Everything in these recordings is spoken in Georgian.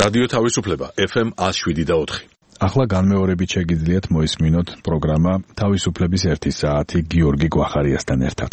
რადიო თავისუფლება FM 107.4. ახლა განმეორებით შეგიძლიათ მოისმინოთ პროგრამა თავისუფლების 1 საათი გიორგი გვახარიასთან ერთად.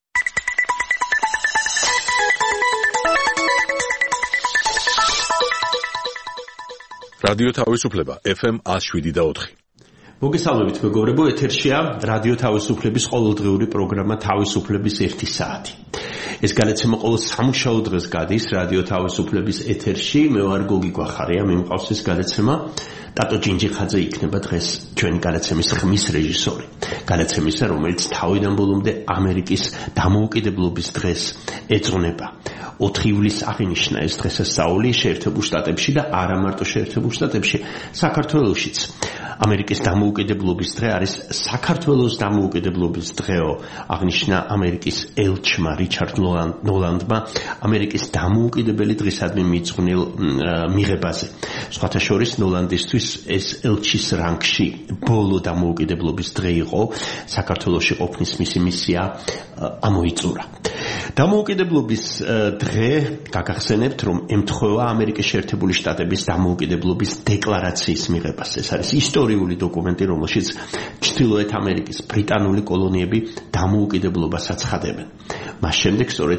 რადიო თავისუფლება FM 107.4. მოგესალმებით მეგობრებო, ეთერშია რადიო თავისუფლების ყოველდღიური პროგრამა თავისუფლების 1 საათი. ეს განაცემა ყოველ სამუშაო დღეს გადის რადიო თავისუფლების ეთერში. მე ვარ გოგი გვახარია, მე მყავს ეს განაცემა. ტატო ჯინჯიხაძე იქნება დღეს ჩვენი განაცემის ხმის რეჟისორი. განაცემისა, რომელიც თავიდან ბოლომდე ამერიკის დამოუკიდებლობის დღეს ეძღვნება. 4 ივლისს აღინიშნა ეს დღესასწაული შეერთებულ შტატებში და არა მარტო შეერთებულ შტატებში, საქართველოშიც. ამერიკის დამოუკიდებლობის დღე არის საქართველოს დამოუკიდებლობის დღეო, აღნიშნა ამერიკის ელჩმა რიჩარდ ნოლანდმა ამერიკის დამოუკიდებელი დღისადმი მიძღვნილ მიღებაზე. სხვათა შორის ნოლანდისთვის ეს ელჩის რანგში ბოლო დამოუკიდებლობის დღე იყო, საქართველოში ყოფნის მისი მისია ამოიწურა. დამოუკიდებლობის დღე გაგახსენებთ, რომ ემთხვევა ამერიკის შეერთებული შტატების დამოუკიდებლობის დეკლარაციის მიღებას. ეს არის ისტორიული დოკუმენტი, რომელშიც ჩრდილოეთ ამერიკის ბრიტანული კოლონიები დამოუკიდებლობას აცხადებენ. მას შემდეგ სწორედ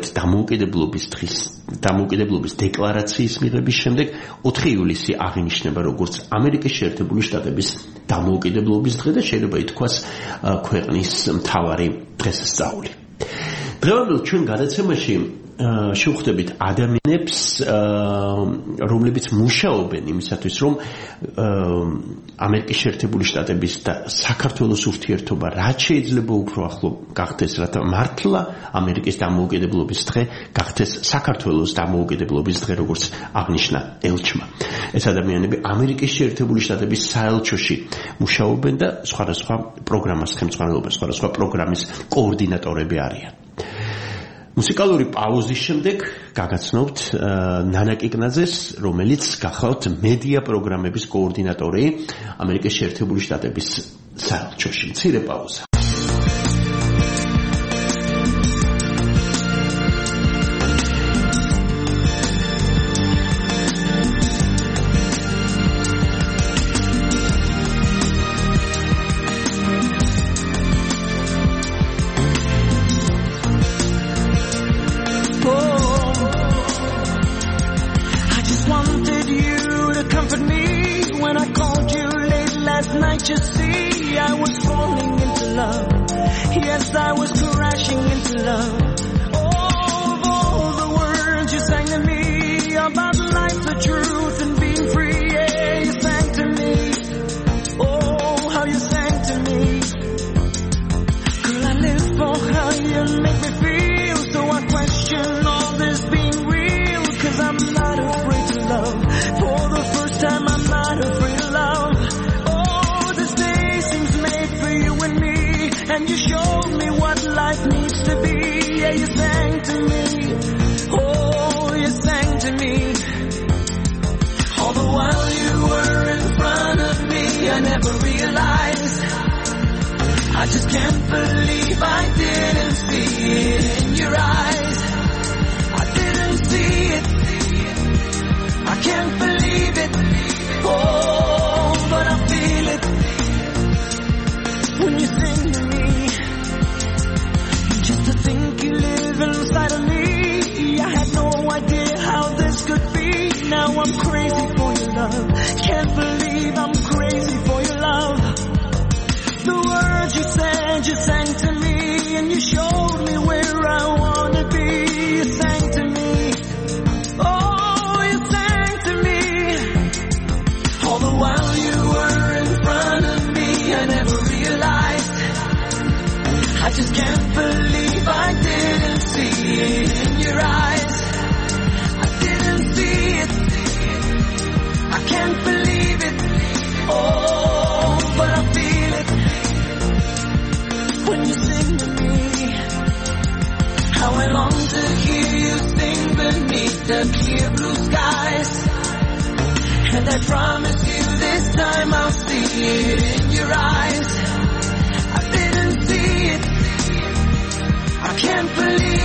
დამოუკიდებლობის დეკლარაციის მიღების შემდეგ 4 ივლისი აღინიშნება როგორც ამერიკის შეერთებული შტატების დამოუკიდებლობის დღე და შეიძლება ითქვას ქვეყნის მთავარი დღესასწაული. დღევანდელ ჩვენ გადაცემაში შევხვდებით ადამიანებს, რომლებიც მუშაობენ იმისათვის, რომ ამერიკის შეერთებული შტატების და საქართველოს ურთიერთობა რაც შეიძლება უფრო ახლო გახდეს, რათა მართლა ამერიკის დამოუკიდებლობის დღე გახდეს საქართველოს დამოუკიდებლობის დღე, როგორც აღნიშნა ელჩმა. ეს ადამიანები ამერიკის შეერთებული შტატების საელჩოში მუშაობენ და სხვადასხვა პროგრამას ხელმძღვანელობენ, სხვადასხვა პროგრამის კოორდინატორები არიან. მუსიკალური პაუზის შემდეგ გაგაცნობთ ნანა კიკნაძეს, რომელიც გახავთ მედია პროგრამების კოორდინატორი ამერიკის შეერთებული შტატების საელჩოში. მცირე პაუზა.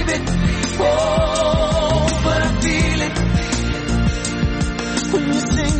When you sing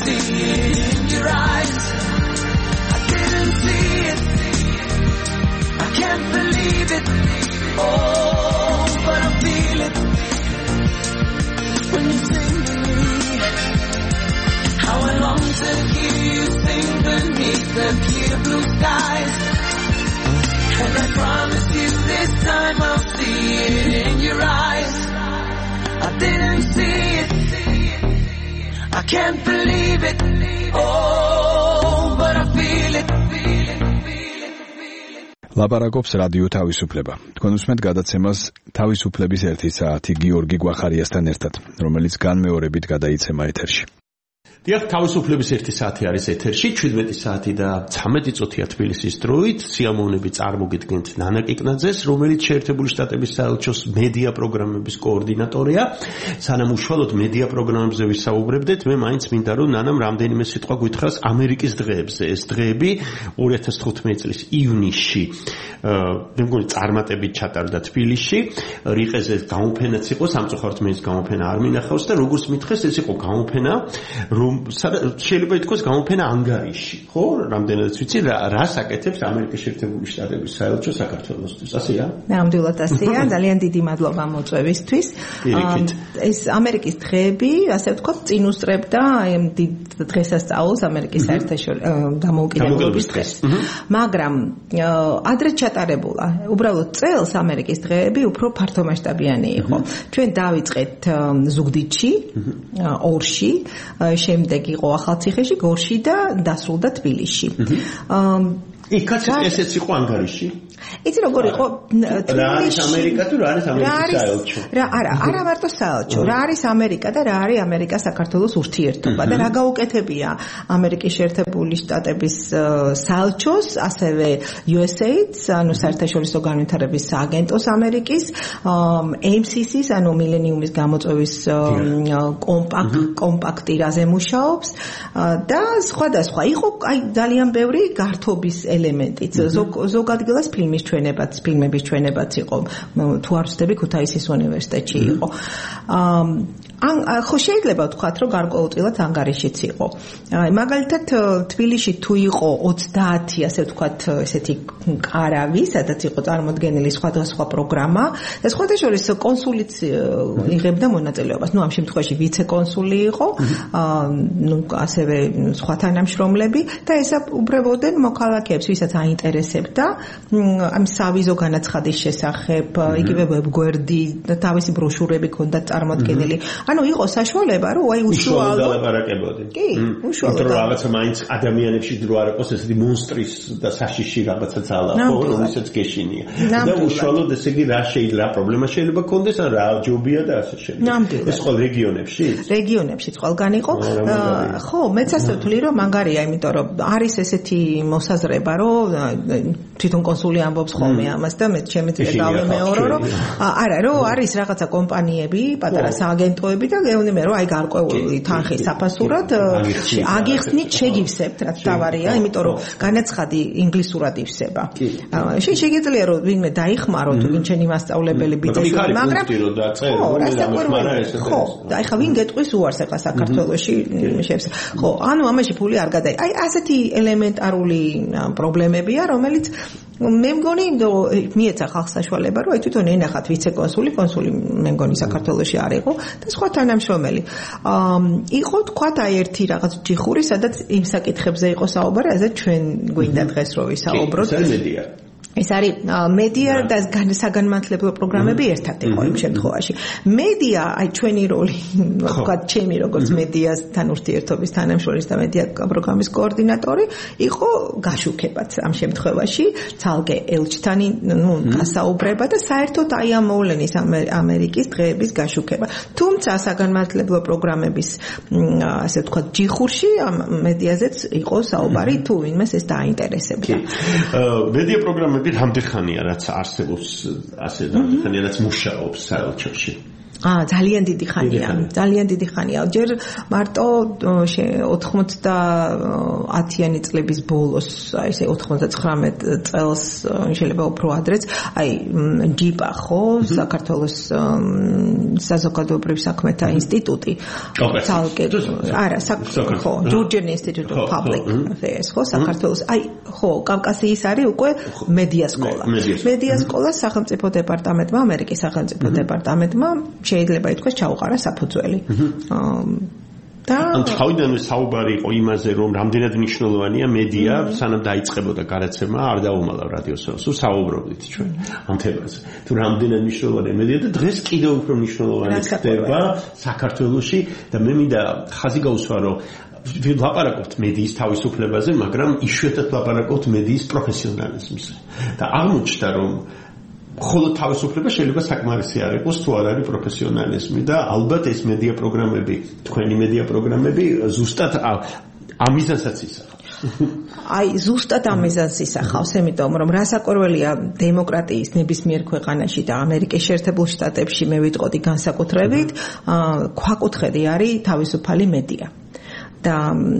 see it in your eyes. I didn't see it, I can't believe it. Oh, but I feel it when you sing to me. How I long to hear you sing beneath the clear blue skies. And I promise you this time I'll see it in your eyes. I didn't see it, I can't believe it. Oh, but I feel it. ლაპარაკობს რადიო თავისუფლება. თქვენ უსმენთ გადაცემას თავისუფლების 1 საათი გიორგი გვახარიასთან ერთად, რომელიც განმეორებით გადაიცემა ეთერში. დიახ, თავისუფლების 1 საათი არის ეთერში, 17 საათი და 13 წუთია თბილისის დროით. სიამოვნები წარმოგიდგენთ ნანა კიკნაძეს, რომელიც შეერთებული შტატების საელჩოს მედია პროგრამების კოორდინატორია. სანამ უშუალოდ მედია პროგრამებზე ვისაუბრებდეთ, მე მაინც მინდა რომ ნანამ რამდენიმე სიტყვა გითხრას ამერიკის დღეებზე. ეს დღეები 2015 წლის ივნისში მე მგონი წარმატებით ჩატარდა თბილისში. რიყეზე გამოფენაც იყო, სამწუხაროდ მე ეს გამოფენა არ მინახავს და როგორც მითხეს, ეს იყო გამოფენა, რომ შეიძლება ითქვას გამოფენა ანგარიში, ხო? რამდენადაც ვიცი, რას აკეთებს ამერიკის შეერთებული შტატების საელჩო საქართველოსთვის, ასეა? ნამდვილად ასეა, ძალიან დიდი მადლობა მოწვევისთვის. ეს ამერიკის დღეები, ასე ვთქვათ, წინ უსწრებდა დიდ დღესასწაულს ამერიკის საერთაშორისო დამოუკიდებლობის დღეს. მაგრამ ადრე ჩატარებულა. უბრალოდ წელს ამერიკის დღეები უფრო ფართომასშტაბიანი იყო. ჩვენ დავიწყეთ ზუგდიდში, ორში, შემდეგ იყო ახალციხეში, გორში და დასრულდა თბილისში. იქაც ესეც იყო ანგარიში? იცი როგორ იყო რა არის ამერიკა თუ რა არის ამერიკის საელჩო? არა მარტო საელჩო, რა არის ამერიკა და რა არის ამერიკა-საქართველოს ურთიერთობა და რა გაუკეთებია ამერიკის შეერთებული შტატების საელჩოს, ასევე USAID-ს, ანუ საერთაშორისო განვითარების სააგენტოს ამერიკის, MCC-ს, ანუ მილენიუმის გამოწვევის კომპაქტირაზე მუშაობს და სხვადასხვა. იყო ძალიან ბევრი გართობის ელემენტიც. ზოგ ადგილას ფილმების ჩვენებაც იყო. თუ არ ვცდები, ქუთაისის უნივერსიტეტში იყო. ხო შეიძლება ვთქვათ, რომ გარკვეულწილად ანგარიშიც იყო. მაგალითად, თბილისში თუ იყო 30, ასე ვთქვათ, ესეთი კარავი, სადაც იყო წარმოდგენილი სხვადასხვა პროგრამა, და სხვადასხვა კონსულიც იღებდა მონაწილეობას. ამ შემთხვევაში ვიცე-კონსული იყო, ასევე სხვა თანამშრომლები და ესაუბრებოდნენ მოქალაქეებს, ვისაც აინტერესებდა ამ სავიზო განაცხადის შესახებ, იგივე ვებგვერდი და თავისი ბროშურები ჰქონდა წარმოდგენილი. ანუ იყო საშუალება, რომ უშუალოდ ლაპარაკებოდი. კი, უშუალოდ. რომ რაღაცა მაინც ადამიანებში დრო არ იყოს ესეთი მონსტრის და საშიში რაღაცა ძალა, ხო, რომელსაც გეშინია. და უშუალოდ ესე იგი რა შეიძლება პრობლემა შეიძლება ქონდეს, ან რა ჯობია და ასე შემდეგ. ეს ყოველ რეგიონებში? რეგიონებშიც ყველგან იყო. ხო, მეც ასე ვთვლი, რომ მაგარია, იმიტომ რომ არის ესეთი მოსაზრება, რომ თვითონ კონსული ამბობს ხოლმე ამას და მე შემიძლია გავიმეორო, რომ არა, რომ არის რაღაცა კომპანიები, პატარა სააგენტოები და გეუბნები, რომ აი გარკვეული თანხის საფასურად აგიხსნით, შეგივსებთ, რაც თავარია, იმიტომ რომ განაცხადი ინგლისურად ივსება. შეიძლება რომ ვინმე დაიხმარო თუ ვინ ჩემი მასწავლებელი ბიძაშვილი, მაგრამ ხო, და ახლა ვინ გეტყვის უარს ახლა საქართველოში შევსე. ხო, ანუ ამაში ფული არ გადაი. აი ასეთი ელემენტარული პრობლემებია, რომელიც მე მგონი მიეცა ხალხს საშუალება, რომ აი თვითონ ენახათ ვიცე-კონსული, კონსული მე მგონი საქართველოში არ იყო და სხვა თანამშრომელი. იყო თქვათ აი ერთი რაღაც ჯიხური, სადაც იმ საკითხებზე იყო საუბარი, ასე ჩვენ გვინდა დღეს რომ ვისაუბროთ. ეს არის მედია და საგანმანათლებლო პროგრამები ერთად იყო იმ შემთხვევაში. მედია, აი ჩვენი როლი, ვთქვათ, ჩემი როგორც მედიასთან ურთიერთობის თანამშრომლის და მედია პროგრამის კოორდინატორი, იყო გაშუქებაც ამ შემთხვევაში, ცალკე ელჩთან გასაუბრება და საერთოდ აი ამ მოვლენის ამერიკის დღეების გაშუქება. თუმცა საგანმანათლებლო პროგრამების, ასე ვთქვათ, ჯიხურში მედიაზეც იყო საუბარი, თუ ვინმეს ეს დააინტერესებდა. მედია პროგრამები რამდენ ხანია რაც არსებობს, ასე რამდენ ხანია რაც მუშაობს საელჩოში? ძალიან დიდი ხანია. ჯერ მარტო 90-იანი წლების ბოლოს, აი ესე 99 წელს შეიძლება უფრო ადრეც, აი ჯიპა ხო, საქართველოს საზოგადოებრივ საქმეთა ინსტიტუტი. თალკე არა, ხო, Georgian Institute of Public Affairs ხო, საქართველოს, აი ხო, კავკასიის არის უკვე მედია სკოლა სახელმწიფო დეპარტამენტმა, ამერიკის სახელმწიფო დეპარტამენტმა შეიძლება ითქვას ჩაუყარა საფუძველი. და თავიდანვე საუბარი იყო იმაზე, რომ რამდენად მნიშვნელოვანია მედია, სანამ დაიწყებოდა გარაცემა, არ დაუმალავ რადიოსელს, საუბრობდით ჩვენ ამ თემაზე. თუ რამდენად მნიშვნელოვანია მედია და დღეს კიდევ უფრო მნიშვნელოვანი ხდება საქართველოში და მე მინდა ხაზი გაუსვა, რომ ვლაპარაკობთ მედიის თავისუფლებაზე, მაგრამ იშვიათად ვლაპარაკობთ მედიის პროფესიონალიზმზე. და აღმოჩნდა, რომ ხოლო თავისუფლება შეიძლება საკმარისი არ იყოს თუ არ არის პროფესიონალიზმი და ალბათ ეს მედია პროგრამები, თქვენი მედია პროგრამები ზუსტად ამიზანსაც ისახავს. აი ზუსტად ამიზანს ისახავს, იმიტომ რომ რასაკვირველია დემოკრატიის ნებისმიერ ქვეყანაში და ამერიკის შეერთებულ შტატებში მე ვიტყოდი განსაკუთრებით, ქვაკუთხედი არის თავისუფალი მედია. და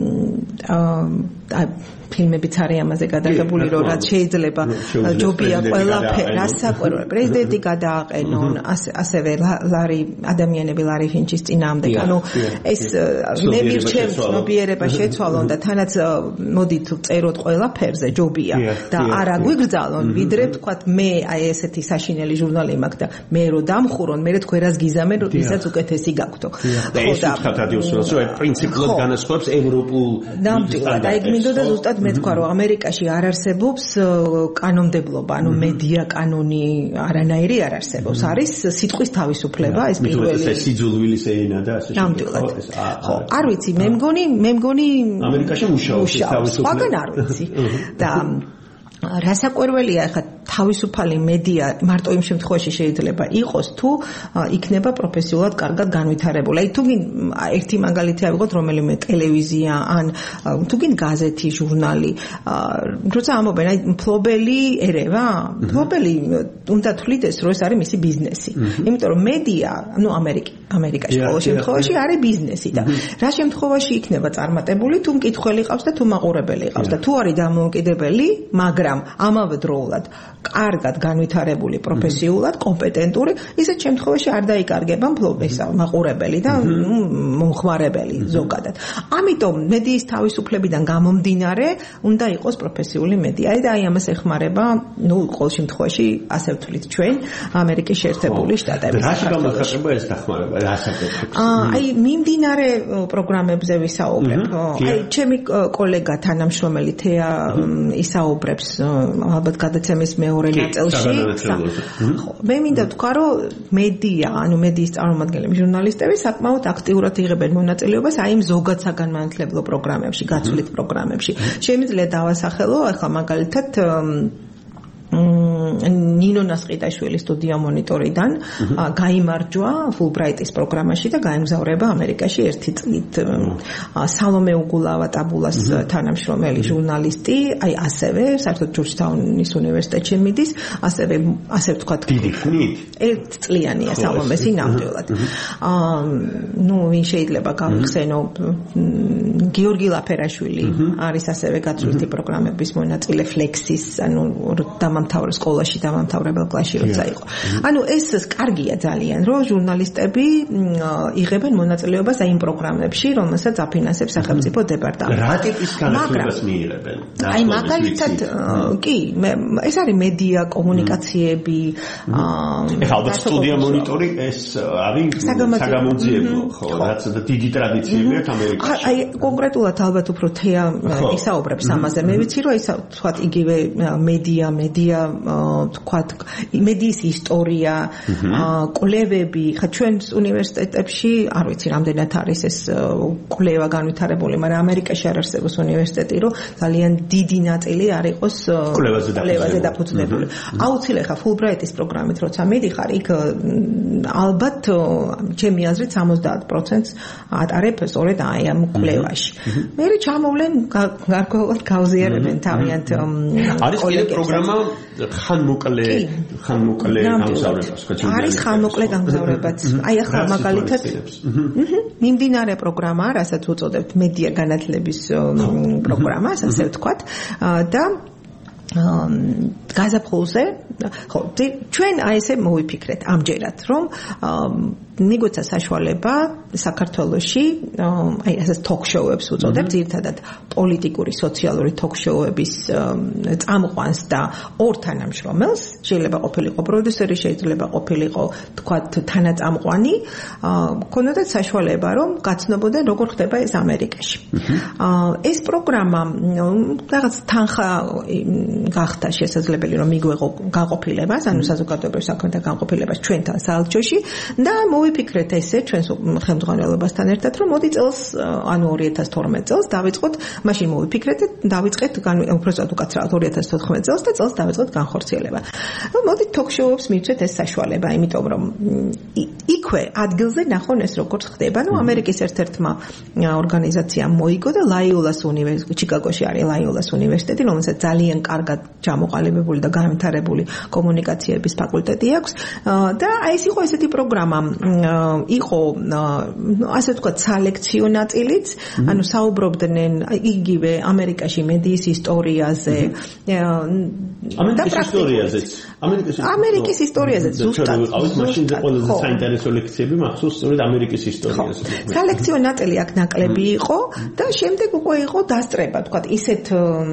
ფილმებიც არის ამაზე გადაღებული, რომ რაც შეიძლება ჯობია ყველაფერი, რასაკვირველია პრეზიდენტი გადააყენონ, ასევე ადამიანები ლარი ფინჩის წინააღმდეგ. ანუ ეს მე მირჩევ ცნობიერება შეცვალონ და თანაც მოდით წეროთ ყველაფერზე ჯობია და არა გვიგრძალონ, ვიდრე თქვათ მე აი ესეთი საშინელი ჟურნალი მაქვს და მე რო დამხურონ, მე თქვენ რას გიზამენ, რომ ისაც უკეთესი გაქვთო. და ეს ვთქვათ რადიოსურს, რომ პრინციპულად განასხვავებს ევროპულ ნამდვილად. აი მინდოდა ზუსტად მე თქვა, რომ ამერიკაში არ არსებობს კანონმდებლობა, ანუ მედია კანონი არანაირი არ არსებობს. არის სიტყვის თავისუფლება, ეს პირველი. ეს სიძულვილის ენა და ასე ნამდვილად. ხო, არ ვიცი, მე მგონი ამერიკაში მუშაობს თავისუფლება. სხვაგან არ ვიცი. და რასაკვირველია, ხა თავისუფალი მედია მარტო იმ შემთხვევაში შეიძლება იყოს, თუ იქნება პროფესიულად კარგად განვითარებული. აი თუ გინ ერთი მაგალითი ავიღოთ, რომელიმე ტელევიზია ან თუ გინ გაზეთი, ჟურნალი, როცა ამობენ, აი მფლობელი ერევა, მფლობელი უნდა თვლიდეს, რომ ეს არის მისი ბიზნესი. იმიტომ რომ მედია, ну ამერიკაში ყოველ შემთხვევაში არის ბიზნესი და რა შემთხვევაში იქნება წარმატებული, თუ მკითხველი ყავს და თუ მაყურებელი ყავს და თუ არის დამოუკიდებელი, მაგრამ ამავე დროულად კარგად განვითარებული პროფესიულად, კომპეტენტური, ისეთ შემთხვევაში არ დაიკარგება მაყურებელი და მომხმარებელი ზოგადად. ამიტომ მედიის თავისუფლებიდან გამომდინარე, უნდა იყოს პროფესიული მედია. და აი ამას ეხმარება, ყოველ შემთხვევაში ასე ვთვლით ჩვენ, ამერიკის შეერთებული შტატები. რაში გამოიხატება ეს დახმარება? აი მიმდინარე პროგრამებზე ვისაუბრებ. აი ჩემი კოლეგა თანამშრომელი თეა ისაუბრებს ალბათ გადაცემის მეორე ნაწილში. მე მინდა თქვა, რომ მედია, ანუ მედიის წარმომადგენლები, ჟურნალისტები საკმაოდ აქტიურად იღებენ მონაწილეობას აი იმ ზოგად საგანმანათლებლო პროგრამებში, გაცვლით პროგრამებში. შემიძლია დავასახელო, ახლა მაგალითად ნინო ნასყიდაშვილის სტუდია მონიტორიდან გაიმარჯვა ფულბრაიტის პროგრამაში და გაემგზავრება ამერიკაში ერთი წლით. სალომე უგულავა ტაბულას თანამშრომელი ჟურნალისტი, აი ასევე საერთოდ ჯორჯთაუნის უნივერსიტეტში მიდის, ასე ვთქვათ, დიდი ხნით. ერთწლიანია სალომესი ნამდვილად. ნუ ვინ შეიძლება გავიხსენო, გიორგი ლაფერაშვილი არის ასევე გაცვლითი პროგრამების მონაწილე ფლექსის, ანუ დამამთავრე სკოლაში დამამთავრებელ კლასში როცა იყო. ანუ ეს კარგია ძალიან, რომ ჟურნალისტები იღებენ მონაწილეობას აი იმ პროგრამებში, რომელსაც აფინანსებს სახელმწიფო დეპარტამენტი. რა ტიპის განათლებას მიიღებენ? აი მაგალითად კი, ეს არის მედია, კომუნიკაციები. ეხლა ალბათ სტუდია მონიტორი ეს არის საგამოძიებო, ხო, რაც დიდი ტრადიციები აქვს ამერიკაში. აი კონკრეტულად ალბათ უფრო თეა ისაუბრებს ამაზე. მე ვიცი, რომ ის თქვათ იგივე მედია თქვათ მედიის ისტორია, კვლევები, ხა ჩვენს უნივერსიტეტებში არ ვიცი რამდენად არის ეს კვლევა განვითარებული, მაგრამ ამერიკაში არ არსებობს უნივერსიტეტი, რომ ძალიან დიდი ნაწილი არ იყოს კვლევაზე დაფუძნებული. აუცილებლად ხა ფულბრაიტის პროგრამით როცა მიდიხარ, იქ ალბათ ჩემი აზრით 70%-ს ატარებ სწორედ აი ამ კვლევაში. მე ჩამოვლენ გარკვეულად გავზიარებენ თავიანთ არის კიდე პროგრამა ხანმოკლე გამგზავრებას ხო არის ხანმოკლე გამგზავრებაც აი ახლა მაგალითად მიმდინარე პროგრამა რასაც უწოდებთ მედია განათლების პროგრამა ასე ვთქვათ და გაზაფხულზე ხო ჩვენ აი ესე მოვიფიქრეთ ამჯერად რომ მიგოცა საშუალება საქართველოში აი ასე ток-შოუებს უწოდებთ ერთადად პოლიტიკური სოციალური ток-შოუების წამყვანს და ორ თანამშრომელს შეიძლება ყოფილიყო პროდიუსერი შეიძლება ყოფილიყო თქვათ თანაწამყვანი ქონოდათ საშუალება რომ გაცნობოდნენ როგორ ხდება ეს ამერიკაში ეს პროგრამა რაღაც თანხა გახდა შესაძლებელი რომ მიგვეღო განყოფილებას ანუ საზოგადოებრივ საქმეთა განყოფილებას ჩვენთან საელჩოში და მოვიფიქრეთ ესე ჩვენს ხელმძღვანელობასთან ერთად რომ მოდი წელს ანუ 2012 წელს დავიწყოთ მაშინ მოვიფიქრეთ დავიწყეთ უბრალოდ უკაცრავად 2014 წელს და წელს დავიწყოთ განხორციელება მოდი ток-შოუებს მივცეთ ეს საშუალება იმიტომ რომ იქვე ადგილზე ნახონ ეს როგორ ხდება ნუ ამერიკის ერთ-ერთმა ორგანიზაციამ მოიგო და ლაიოლას უნივერსიტეტი ჩიკაგოში არის ლაიოლას უნივერსიტეტი რომელსაც ძალიან კარგად ჩამოყალიბებული და განვითარებული კომუნიკაციების ფაკულტეტი აქვს და აი ეს იყო ესეთი პროგრამა იყო ასე ვთქვათ სალექციო ნაწილიც ანუ საუბრობდნენ იგივე ამერიკაში მედიის ისტორიაზე ამერიკის ისტორიაზე ზუსტად მაშინ ყველაზე საინტერესო ლექციები მახსოვს სწორედ ამერიკის ისტორიაზე სალექციო ნაწილი აქ ნაკლები იყო და შემდეგ უკვე იყო დასწრება ვთქვათ ისეთ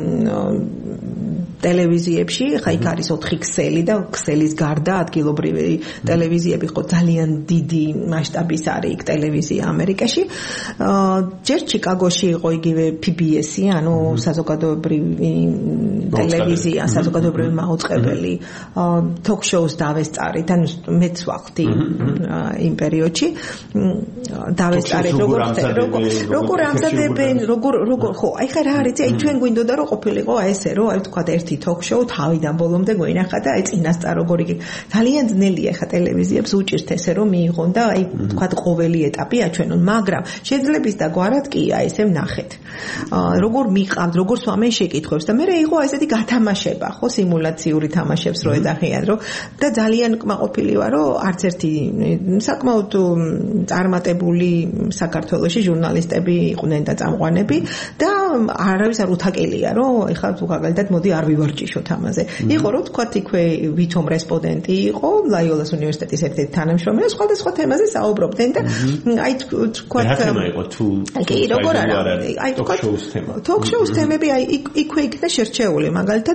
ტელევიზიებში, ხა იქ არის 4 ქსელი და ქსელის გარდა ადგილობრივი ტელევიზიები ხო ძალიან დიდი მასშტაბის არის იქ ტელევიზია ამერიკაში. ჯერ ჩიკაგოში იყო იგივე PBS-ი, ანუ საზოგადოებრივი ტელევიზია, საზოგადოებრივი მაუწყებელი talk-shows დავესწარით, ანუ მეც ვახდი იმ პერიოდში. დავესწარით როგორ ამზადებენ, როგორ ხო, აი ხა რა არის, აი ჩვენ გვინდოდა რომ ყოფილიყო აი ესე რომ აი თქვა ერთი talk-show თავიდან ბოლომდე გვინახა და აი წინასწარ როგორ იგი ძალიან ძნელია ხა ტელევიზიებს უჭირთ ესე რომ მიიღონ და აი თქვა ყოველი ეტაპი აჩვენონ, მაგრამ შეძლებს და გვარად კი აი ესე ვნახეთ. როგორ მიყავთ, როგორ სვამენ შეკითხვებს და მე იყო ესეთი გათამაშება, ხო, სიმულაციური თამაშებს რო ეძახიან, რომ და ძალიან კმაყოფილი ვარ, რომ არც ერთი საკმაოდ წარმატებული საქართველოში ჟურნალისტები იყვნენ და წამყვანები და არავის არ უთაკელია, რომ ეხლა თუ მაგალითად მოდი არ ვივარჯიშოთ ამაზე. იყო რომ თქვათ იქვე ვითომ რესპონდენტი იყო, ლაიოლას უნივერსიტეტის ერთ-ერთი თანამშრომელი, სხვადასხვა თემაზე საუბრობდნენ და აი თქვათ რა თემა იყო თუ კი როგორ არა აი თქვათ talk-shows თემები აი იქვე იქნა შერჩეული, მაგალითად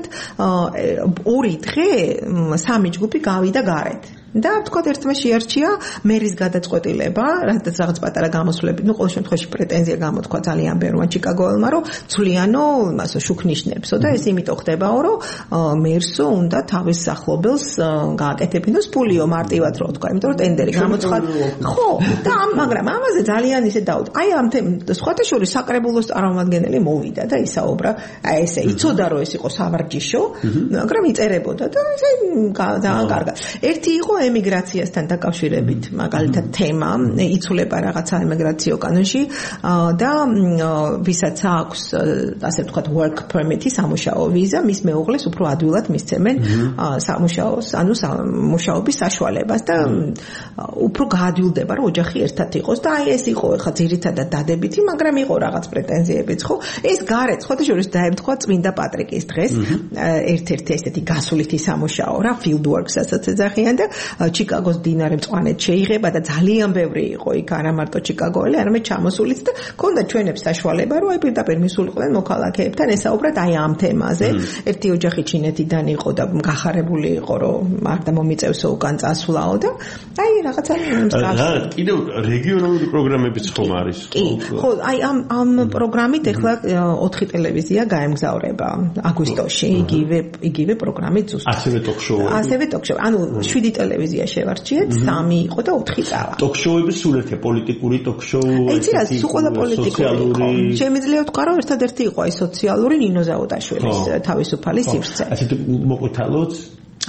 2 დღე 3 ჯგუფი გავიდა გარეთ. და თქვათ ერთმა შეარჩია მერის გადაწყვეტილება, რადგან რაღაც პატარა გამოსვლები, ნუ ყოველ შემთხვევაში პრეტენზია გამოთქვა ძალიან ბევრმა ჩიკაგოელმა, რომ ცვლიანო მასო შუქნიშნებსო და ეს იმიტომ ხდებაო, რომ მერსო უნდა თავის სახლობელს გააკეთებინოს ფულიო მარტივად რო თქვა, იმიტომ რომ ტენდერი გამოცხად. ხო, და მაგრამ ამაზე ძალიან ისე დაუთ. აი ამ სხვათა შორის საკრებულოს წარმომადგენელი მოვიდა და ისაუბრა, აი ესე იცოდა რომ ეს იყო სავარჯიშო, მაგრამ იწერებოდა და ესე ძალიან კარგად. ერთი იყო ემიგრაციასთან დაკავშირებით მაგალითად თემა იცვლება რაღაცა ემიგრაციო კანონში და ვისაც აქვს ასე ვთქვათ work permit-ი სამუშაო ვიზა მის მეუღლეს უფრო ადვილად მისცემენ სამუშაოს ანუ სამუშაობის საშუალებას და უფრო გაადვილდება რომ ოჯახი ერთად იყოს და აი ეს იყო ხა ძირითადად დადებითი მაგრამ იყო რაღაც პრეტენზიებიც ხო ეს გარეთ ხოთა შორის დაემთხვა წმინდა პატრიკის დღეს ერთ-ერთი ესეთი გასვლითი სამუშაო რა field works-ასაც ეძახიან და ჩიკაგოს დინარე მწვანედ შეიღება და ძალიან ბევრი იყო იქ არა მარტო ჩიკაგოელი, არამედ ჩამოსულიც და ქონდა ჩვენებს საშუალება, რომ აი პირდაპირ მისულიყვნენ მოქალაქეებთან ესაუბრათ აი ამ თემაზე. ერთი ოჯახი ჩინეთიდან იყო და გახარებული იყო, რომ მარდა მომიწევსო უკან წასვლაო და აი რაღაცა მსგავსი. კიდევ რეგიონალური პროგრამებიც ხომ არის? კი, ხო, აი ამ პროგრამით ახლა 4 ტელევიზია გაემგზავრება აგვისტოში, იგივე პროგრამით ზუსტად. ასევე talk-show. ასევე talk-show. ანუ 7 ტელევიზია შევარჩიეთ, 3 იყო და 4 წავა. talk-show-ები სულ ერთია, პოლიტიკური talk-show, ესეთი ყველა პოლიტიკური იყო. შემიძლია ვთქვა, რომ ერთადერთი იყო აი სოციალური ნინო ზაუდაშვილის თავისუფალი სივრცე. ასეთი მოყვითალოც? არა.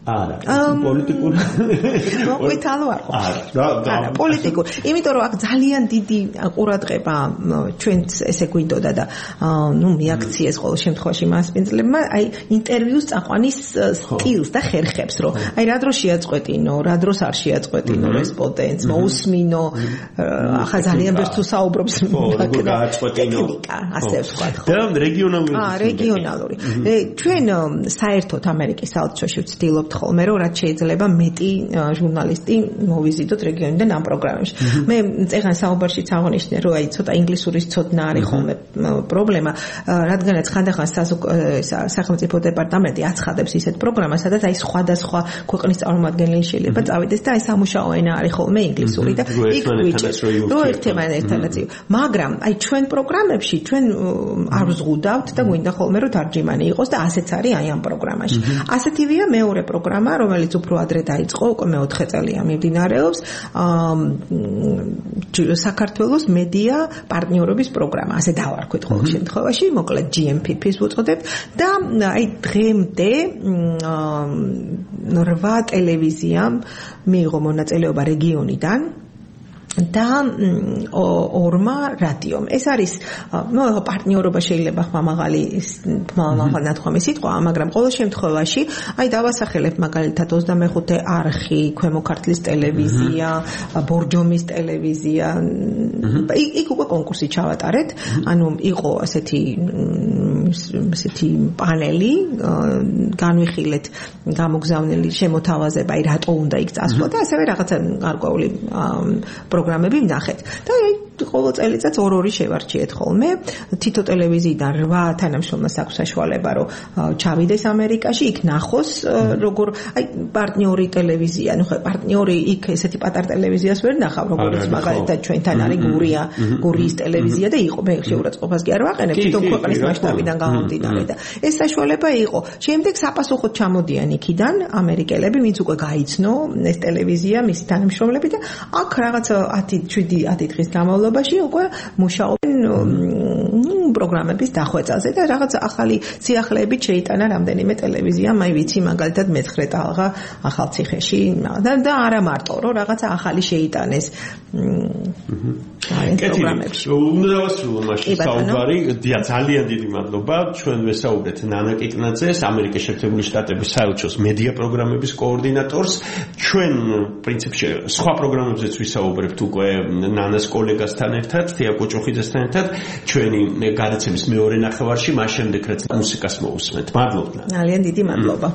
არა, პოლიტიკურ. მოყვითალო არ ხო? არა, პოლიტიკურ. იმიტომ რომ აქ ძალიან დიდი ყურადღება ჩვენც ესე გვინდოდა და მიაქციეს ყოველ შემთხვევაში მასპინძლებმა, აი ინტერვიუს წაყვანის სტილს და ხერხებს, რომ აი რა დროს შეაწყვეტინო, რა დროს არ შეაწყვეტინო რესპონდენტს, მოусმინო, ახლა ძალიან ბევრს თუ საუბრობს ტექნიკა, ასე ვთქვათ ხო? და რეგიონალური. ჩვენ საერთოდ ამერიკის საელჩოში ვცდილობთ ხოლმე რომ რაც შეიძლება მეტი ჟურნალისტი მოვიზიდოთ რეგიონიდან ამ პროგრამებში. მე წეგან საუბარშიც აღნიშნე რომ აი ცოტა ინგლისურის ცოდნა არის ხოლმე პრობლემა, რადგანაც ხანდახან სახელმწიფო დეპარტამენტი აცხადებს ისეთ პროგრამას, სადაც აი სხვადასხვა ქვეყნის წარმომადგენელი შეიძლება წავიდეს და აი სამუშაო ენა არის ხოლმე ინგლისური და იქ ვიჭერთ რომ ერთმანეთთან აწიო. მაგრამ აი ჩვენ პროგრამებში ჩვენ არ ვზღუდავთ და გვინდა ხოლმე რომ თარჯიმანი იყოს და ასეც არის აი ამ პროგრამაში. ასეთივეა მეორე პროგრამა, რომელიც უფრო ადრე დაიწყო, უკვე მე-4 წელია მიმდინარეობს, საქართველოს მედია პარტნიორობის პროგრამა, ასე დავარქვით ყოველ შემთხვევაში, მოკლედ GMPP-ს ვუწოდებთ და აი დღემდე 8 ტელევიზიამ მიიღო მონაწილეობა რეგიონიდან და 2 რადიომ. ეს არის პარტნიორობა შეიძლება ხმამაღალი ნათქვამი სიტყვა, მაგრამ ყოველ შემთხვევაში აი დავასახელებ მაგალითად 25 არხი, ქვემო ქართლის ტელევიზია, ბორჯომის ტელევიზია. იქ უკვე კონკურსი ჩავატარეთ, ანუ იყო ასეთი პანელი, განვიხილეთ გამოგზავნილი შემოთავაზება, აი რატო უნდა იქ წასვლა და ასევე რაღაცა გარკვეული პროგრამები ვნახეთ. და ყოველ წელიწადს 2 შევარჩიეთ ხოლმე. თითო ტელევიზიიდან 8 თანამშრომელს აქვს საშუალება რომ ჩავიდეს ამერიკაში, იქ ნახოს როგორ აი პარტნიორი ტელევიზია, ანუ ხო პარტნიორი იქ ესეთი პატარა ტელევიზიას ვერ ნახავ, როგორც მაგალითად ჩვენთან არის გურიის ტელევიზია და იყო მე შეურაცხყოფას კი არ ვაყენებ, თვითონ ქვეყნის მასშტაბიდან გამომდინარე და ეს საშუალება იყო. შემდეგ საპასუხოდ ჩამოდიან იქიდან ამერიკელები, ვინც უკვე გაიცნო ეს ტელევიზია, მისი თანამშრომლები და აქ რაღაც 7 დღის განმავლობაში უკვე მუშაობენ პროგრამების დახვეწაზე და რაღაც ახალი სიახლეებით შეიტანა რამდენიმე ტელევიზიამ, აი ვიცი მაგალითად მე-9 ტალღა ახალციხეში და არა მარტო, რომ რაღაცა ახალი შეიტანეს პროგრამებში. უნდა დავასრულო მაშინ საუბარი. ძალიან დიდი მადლობა. ჩვენ ვესაუბრეთ ნანა კიკნაძეს, ამერიკის შეერთებული შტატების საელჩოს მედია პროგრამების კოორდინატორს. ჩვენ პრინციპში სხვა პროგრამებზეც ვისაუბრებთ უკვე ნანას კოლეგასთან ერთად, თია კოჭოხიძესთან ერთად. ჩვენი გადაცემის მეორე ნახევარში, მას შემდეგ რაც მუსიკას მოусმენთ. მადლობა. ძალიან დიდი მადლობა.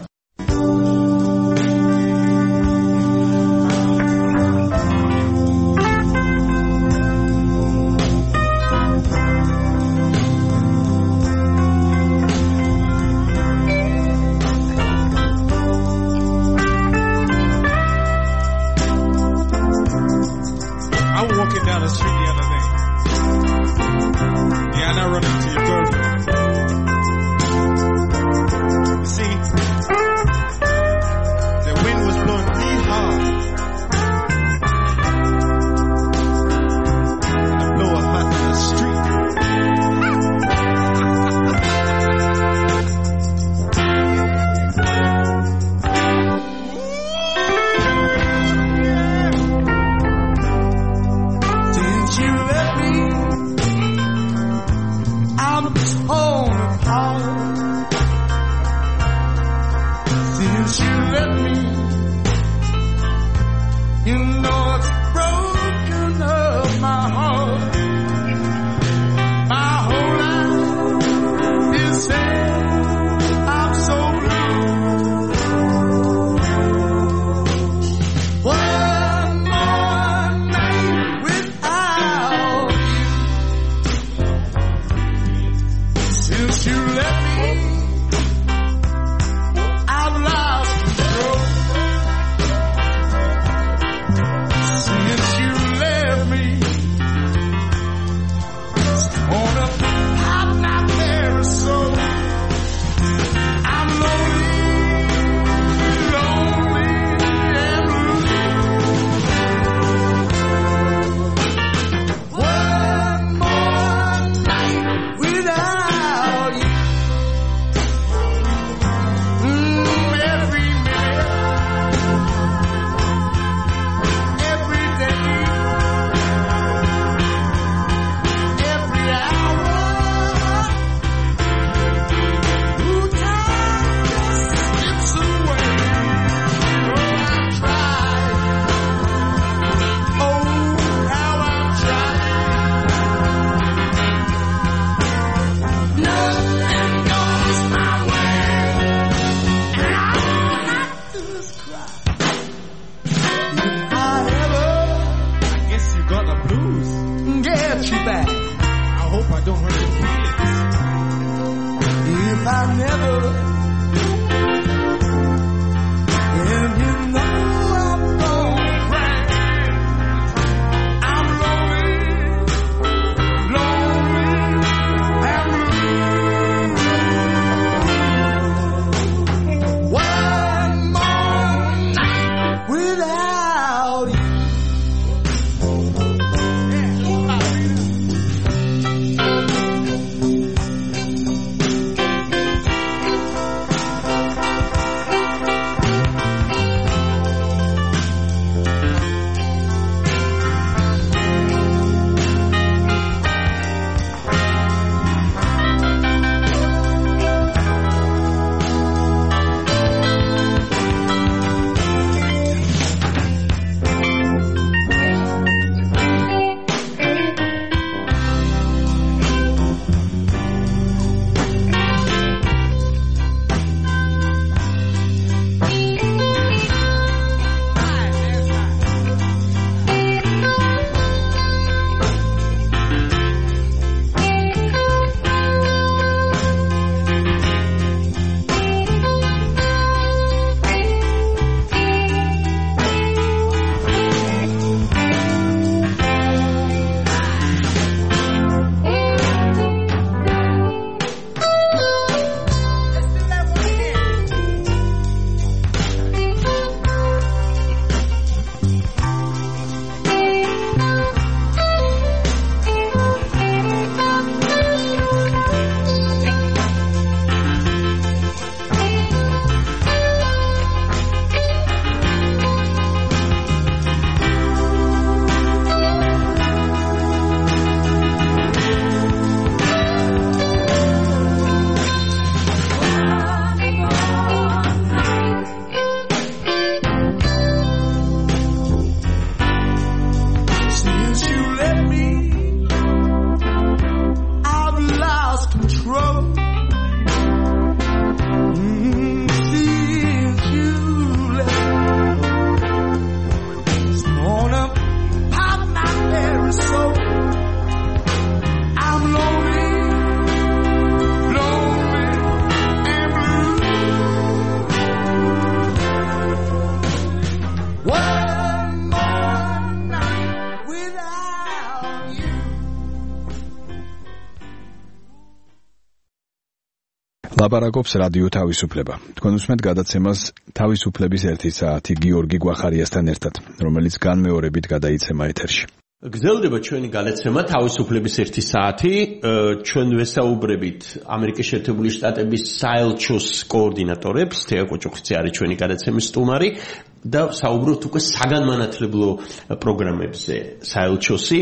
ლაპარაკობს რადიო თავისუფლება. თქვენ უსმენთ გადაცემას თავისუფლების 1 საათი გიორგი გვახარიასთან ერთად, რომელიც განმეორებით გადაიცემა ეთერში. გრძელდება ჩვენი გადაცემა თავისუფლების 1 საათი. ჩვენ ვესაუბრებით ამერიკის შეერთებული შტატების საელჩოს კოორდინატორებს, თეა კოჭოხიცი არის ჩვენი გადაცემის სტუმარი. და საუბრობთ უკვე საგანმანათლებლო პროგრამებზე საელჩოსი.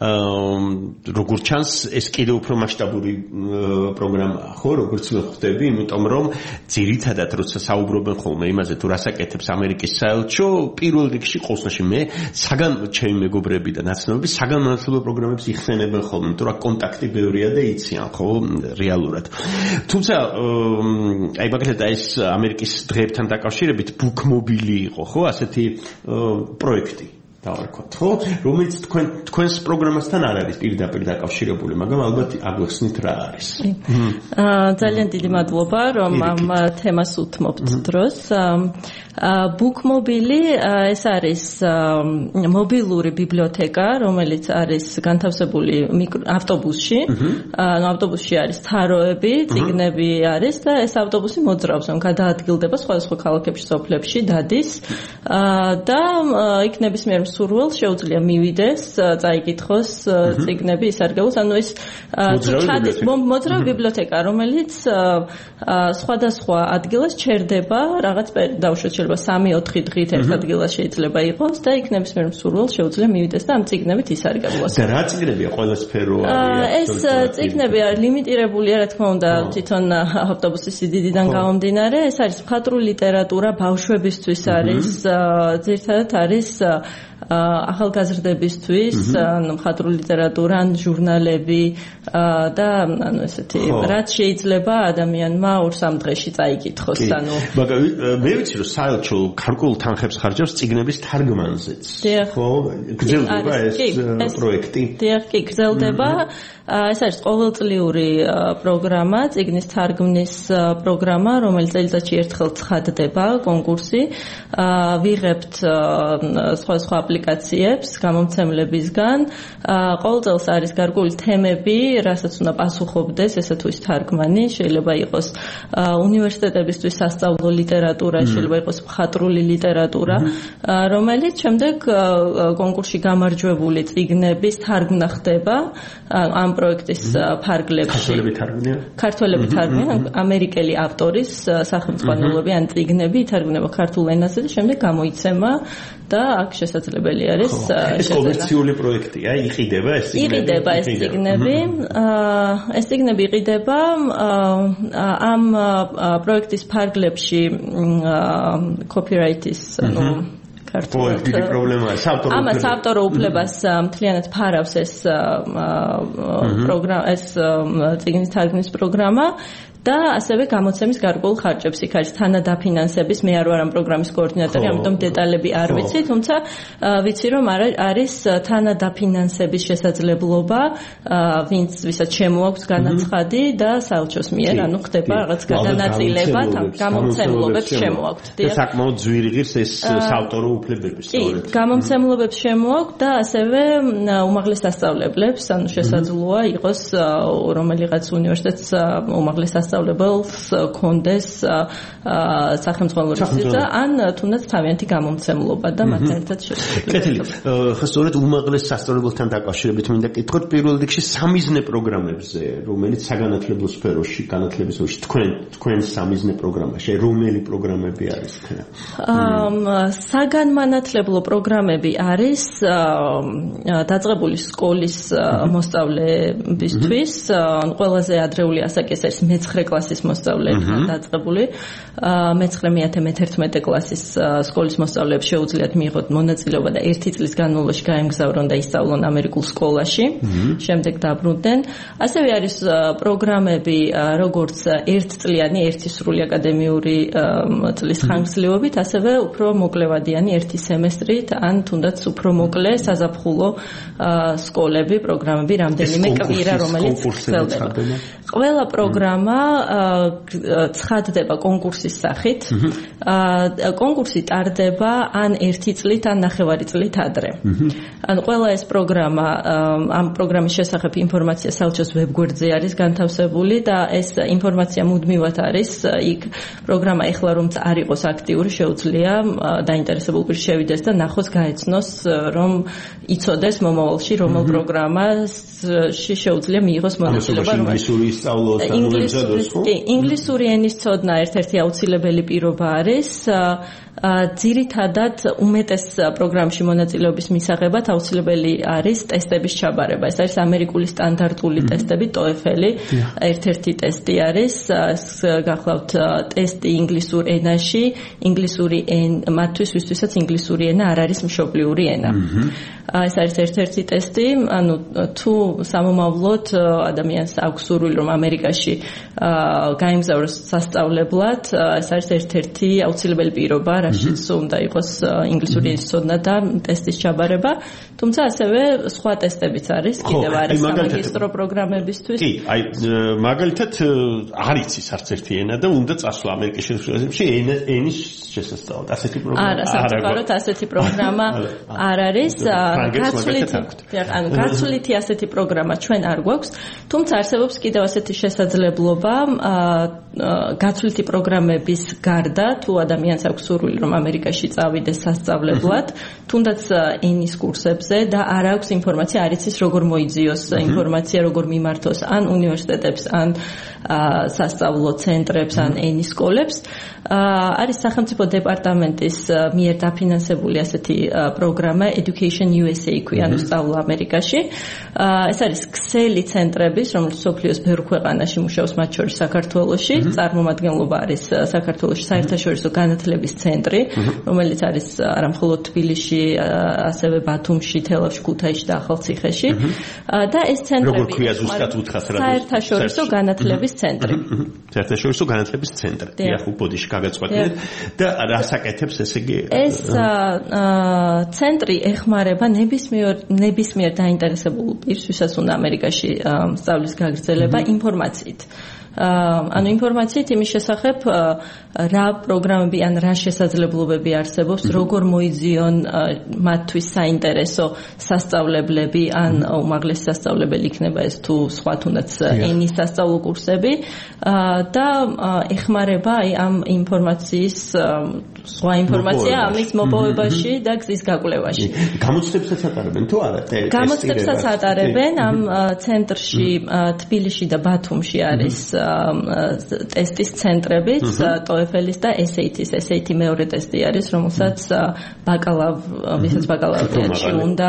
როგორც ჩანს, ეს კიდევ უფრო მასშტაბური პროგრამაა, ხო, როგორც ხვდები, იმიტომ რომ ძირითადად როცა საუბრობენ ხოლმე იმაზე, თუ რას აკეთებს ამერიკის საელჩო, პირველ რიგში ყოველში ჩემი მეგობრები და ნაცნობები საგანმანათლებლო პროგრამებს იხსენებენ ხოლმე, იმიტომ რომ კონტაქტი ბევრია და იციან, ხო, რეალურად. თუმცა, აი მაგალითად ეს ამერიკის დღეებთან დაკავშირებით ბუქმობილი იყო, ხო, ასეთი პროექტი დავარქვათ, ხო, რომელიც თქვენს პროგრამასთან არ არის პირდაპირ დაკავშირებული, მაგრამ ალბათ აგვეხსნით რა არის. ძალიან დიდი მადლობა, რომ ამ თემას უთმობთ დროს. ბუქმობილი ეს არის მობილური ბიბლიოთეკა, რომელიც არის განთავსებული ავტობუსში. ავტობუსში არის თაროები, წიგნები არის და ეს ავტობუსი მოძრაობს, გადაადგილდება სხვადასხვა ქალაქებში, სოფლებში, დადის და იქ ნებისმიერ მსურველს შეუძლია მივიდეს, წაიკითხოს წიგნები, ისარგებლოს. ანუ ეს ჩადის მოძრავი ბიბლიოთეკა, რომელიც სხვადასხვა ადგილას ჩერდება რაღაც დაუშვათ შეიძლება 3-4 დღით ერთ ადგილას შეიძლება იყოს და იქ ნებისმიერ მსურველს შეუძლია მივიდეს და ამ წიგნებით ისარგებლოს. და რა წიგნებია ყველასფერო არის? ეს წიგნები არის ლიმიტირებულია, რა თქმა უნდა, თვითონ ავტობუსის სიდიდიდან გამომდინარე. ეს არის მხატვრული ლიტერატურა, ბავშვებისთვის არის, ძირითადად არის ახალგაზრდებისთვის, მხატვრული ლიტერატურა, ჟურნალები და ანუ ესეთი რაც შეიძლება ადამიანმა 2-3 დღეში წაიკითხოს, ანუ მაგრამ მე ვიცი რომ საელჩო გარკვეულ თანხებს ხარჯავს წიგნების თარგმანზეც. ხო, გრძელდება ეს პროექტი. დიახ, კი, გრძელდება. ეს არის ყოველწლიური პროგრამა, წიგნის თარგმნის პროგრამა, რომელიც წელიწადში ერთხელ ცხადდება, კონკურსი. ვიღებთ სხვადასხვა აპლიკაციებს გამომცემლებისგან. ყოველ წელს არის გარკვეული თემები, რასაც უნდა პასუხობდეს ესა თუ ის თარგმანი, შეიძლება იყოს უნივერსიტეტებისთვის სასწავლო ლიტერატურა, შეიძლება იყოს მხატვრული ლიტერატურა, რომელიც შემდეგ კონკურსში გამარჯვებული წიგნების თარგმნა ხდება ამ პროექტის ფარგლებში. ქართველები თარგმნიან, ამერიკელი ავტორის სახელმძღვანელოები ან წიგნები ითარგმნება ქართულ ენაზე და შემდეგ გამოიცემა და აქ შესაძლებელი არის ეს კომერციული პროექტია, იყიდება ეს წიგნები? იყიდება ეს წიგნები. ეს წიგნები იყიდება ამ პროექტის ფარგლებში copyright-ის, ანუ ამას ავტორო უფლებას მთლიანად ფარავს ეს პროგრამა, ეს წიგნის თარგმნის პროგრამა და ასევე გამოცემის გარკვეულ ხარჯებს. იქ არის თანადაფინანსების, მე არ ვარ ამ პროგრამის კოორდინატორი, ამიტომ დეტალები არ ვიცი, თუმცა ვიცი რომ არის თანადაფინანსების შესაძლებლობა, ვისაც შემოაქვს განაცხადი და საელჩოს მიერ, ანუ ხდება რაღაც გადანაწილება, გამომცემლობებს შემოაქვთ. საკმაოდ ძვირი ღირს ეს საავტორო უფლებები სწორედ. გამომცემლობებს შემოაქვთ და ასევე უმაღლეს სასწავლებლებს, ანუ შესაძლოა იყოს რომელიღაც უნივერსიტეტს უმაღლეს სასწავლებელს კონდეს სახელმძღვანელო რეგისტრა ან თუნდაც თავიანთი გამომცემლობა და მათთან ერთად შესაძლებელი. ხო, სწორედ უმაღლეს სასწავლებელთან დაკავშირებით მინდა კითხოთ პირველ რიგში სამიზნე პროგრამებზე, რომელიც საგანათლებლო სფეროში, განათლების სფეროში თქვენ სამიზნე პროგრამაში, რომელი პროგრამები არის თქვენ? საგანმანათლებლო პროგრამები არის დაწყებული სკოლის მოსწავლებისთვის, ყველაზე ადრეული ასაკის არის მე-9 კლასის მოსწავლეებთან დაწყებული. მე-11 კლასის სკოლის მოსწავლეებს შეუძლიათ მიიღოთ მონაწილეობა და 1 წლის განმავლობაში გაემგზავრონ და ისწავლონ ამერიკულ სკოლაში. შემდეგ დაბრუნდნენ. ასევე არის პროგრამები, როგორც 1 წლიანი, 1 სრული აკადემიური წლის ხანგრძლივობით, ასევე უფრო მოკლევადიანი 1 სემესტრით, ან თუნდაც უფრო მოკლე საზაფხულო სკოლები, პროგრამები, რამდენიმე კვირა, რომელიც გრძელდება. ყველა პროგრამა ცხადდება კონკურსის სახით. კონკურსი ტარდება ან 1 წლით, ან 9 წლით ადრე. ანუ ყველა ეს პროგრამა, ამ პროგრამის შესახებ ინფორმაცია საელჩოს ვებგვერდზე არის განთავსებული და ეს ინფორმაცია მუდმივად არის იქ. პროგრამა ეხლა რომც არ იყოს აქტიური, შეუძლია დაინტერესებულ პირს შევიდეს და ნახოს, გაეცნოს, რომ იცოდეს მომავალში რომელ პროგრამაში შეუძლია მიიღოს მონაწილეობა. ინგლისური სწავლოს და ნოემბერში. ინგლისური ენის ცოდნა ერთ-ერთი აუცილებელი პირობა არის. ძირითადად უმეტეს პროგრამში მონაწილეობის მისაღებად აუცილებელი არის ტესტების ჩაბარება. ეს არის ამერიკული სტანდარტული ტესტები, TOEFL-ი, ერთ-ერთი ტესტი არის. გახლავთ ტესტი ინგლისურ ენაში, ინგლისური მათთვის, ვისთვისაც ინგლისური ენა არ არის მშობლიური ენა. ეს არის ერთ-ერთი ტესტი, ანუ თუ სამომავლოდ ადამიანს აქვს სურვილი რომ ამერიკაში გაემგზავროს სასწავლებლად, ეს არის ერთ-ერთი აუცილებელი პირობა, რაშიც უნდა იყოს ინგლისური ენის ცოდნა და ტესტის ჩაბარება, თუმცა ასევე სხვა ტესტებიც არის, კიდევ არის სამაგისტრო პროგრამებისთვის. კი, აი მაგალითად არ იცის არც ერთი ენა და უნდა წასვლა ამერიკის შეერთებულებში ენის შესასწავლად. ასეთი პროგრამა არა, სამწუხაროდ ასეთი პროგრამა არ არის. გაცვლითი ასეთი პროგრამა ჩვენ არ გვაქვს, თუმცა არსებობს კიდევ ასეთი შესაძლებლობა გაცვლითი პროგრამების გარდა, თუ ადამიანს აქვს სურვილი რომ ამერიკაში წავიდეს სასწავლებლად, თუნდაც ენის კურსებზე და არ აქვს ინფორმაცია, არ იცის როგორ მოიძიოს ინფორმაცია, როგორ მიმართოს ან უნივერსიტეტებს, ან სასწავლო ცენტრებს, ან ენის სკოლებს. არის სახელმწიფო დეპარტამენტის მიერ დაფინანსებული ასეთი პროგრამა Education USA ქვია, ანუ სწავლა ამერიკაში. ეს არის ქსელი ცენტრების, რომელიც მსოფლიოს ბევრ ქვეყანაში მუშაობს, მათ შორის საქართველოში. წარმომადგენლობა არის საქართველოში საერთაშორისო განათლების ცენტრი, რომელიც არის არა მხოლოდ თბილისში, ასევე ბათუმში, თელავში, ქუთაისში და ახალციხეში. და ეს ცენტრები როგორ ქვია ზუსტად უთხრას რა? საერთაშორისო განათლების ცენტრი. საერთაშორისო განათლების ცენტრი. დიახ, უბოდიში გაგაწყვეტინეთ და რას აკეთებს ესე იგი? ეს ცენტრი ეხმარება ნებისმიერ დაინტერესებულ პირს, ვისაც უნდა ამერიკაში სწავლის გაგრძელება, ინფორმაციით. ანუ ინფორმაციით იმის შესახებ, რა პროგრამები ან რა შესაძლებლობები არსებობს, როგორ მოიძიონ მათთვის საინტერესო სასწავლებლები ან უმაღლესი სასწავლებელი იქნება ეს თუ სხვა თუნდაც ენის სასწავლო კურსები და ეხმარება აი ამ ინფორმაციის სხვა ინფორმაცია ამის მოპოვებაში და გზის გაკვლევაში. გამოცდებსაც ატარებენ თუ არა? გამოცდებსაც ატარებენ ამ ცენტრში, თბილისში და ბათუმში არის ტესტის ცენტრებიც, TOEFL-ის და SAT-ის. SAT მეორე ტესტი არის, რომელსაც ვისაც ბაკალავრიატში უნდა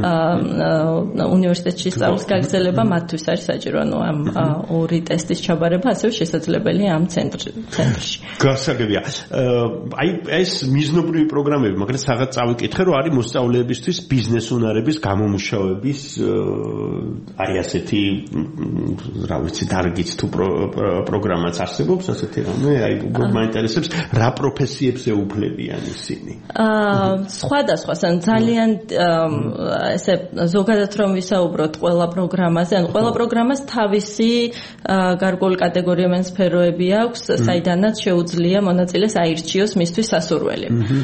უნივერსიტეტში სწავლის გაგრძელება, მათთვის არის საჭირო, ანუ ამ ორი ტესტის ჩაბარება ასევე შესაძლებელია ამ ცენტრში. გასაგებია. აი ეს მიზნობრივი პროგრამები, მაგრამ სადაც წავიკითხე, რომ არის მოსწავლეებისთვის ბიზნეს უნარების გამომუშავების აი ასეთი რა ვიცი, დარგიც თუ პროგრამაც არსებობს ასეთი რამე, აი მაინტერესებს რა პროფესიებს ეუფლებიან ისინი. სხვადასხვა, ძალიან ესე ზოგადად რომ ვისაუბროთ ყველა პროგრამაზე, ანუ ყველა პროგრამას თავისი გარკვეული კატეგორიები ან სფეროები აქვს, საიდანაც შეუძლია მონაწილეს აირჩიოს მისთვის სასურველი.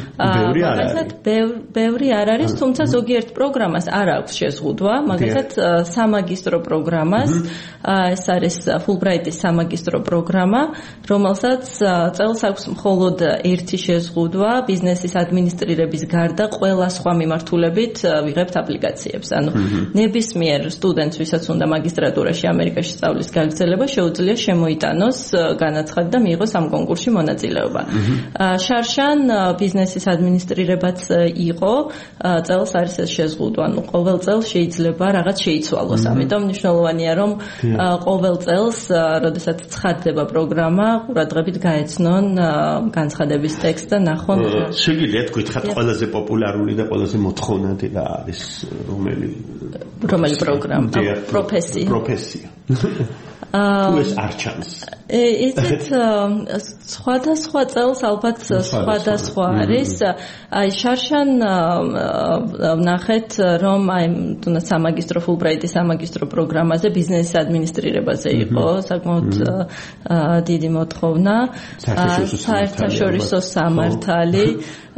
ბევრი არ არის, თუმცა ზოგიერთ პროგრამას არ აქვს შეზღუდვა, მაგალითად სამაგისტრო პროგრამას, ეს არის Fulbright-ის სამაგისტრო პროგრამა, რომელსაც წელს აქვს მხოლოდ ერთი შეზღუდვა, ბიზნესის ადმინისტრირების გარდა ყველა სხვა მიმართულებით ვიღებთ აპლიკაციებს. ანუ ნებისმიერ სტუდენტს, ვისაც უნდა მაგისტრატურაში ამერიკაში სწავლის გაგრძელება, შეუძლია შემოიტანოს განაცხადი და მიიღოს ამ კონკურსში მონაწილეობა. შარშან ბიზნესის ადმინისტრირებაც იყო, წელს არის ეს შეზღუდვა, ანუ ყოველ წელს შეიძლება რაღაც შეიცვალოს. ამიტომ მნიშვნელოვანია, რომ ყოველ წელს, როდესაც ცხადდება პროგრამა, ყურადღებით გაეცნონ განცხადების ტექსტს და ნახონ. შეგიძლიათ გითხრათ ყველაზე პოპულარული და ყველაზე მოთხოვნადი რა არის, რომელი პროგრამა, პროფესია. თუ ეს არ ჩანს ისეთ სხვადასხვა წელს ალბათ სხვადასხვა არის აი შარშან ვნახეთ რომ აი თუნდაც სამაგისტრო ფულბრაიტის სამაგისტრო პროგრამაზე ბიზნესის ადმინისტრირებაზე იყო საკმაოდ დიდი მოთხოვნა საერთაშორისო სამართალი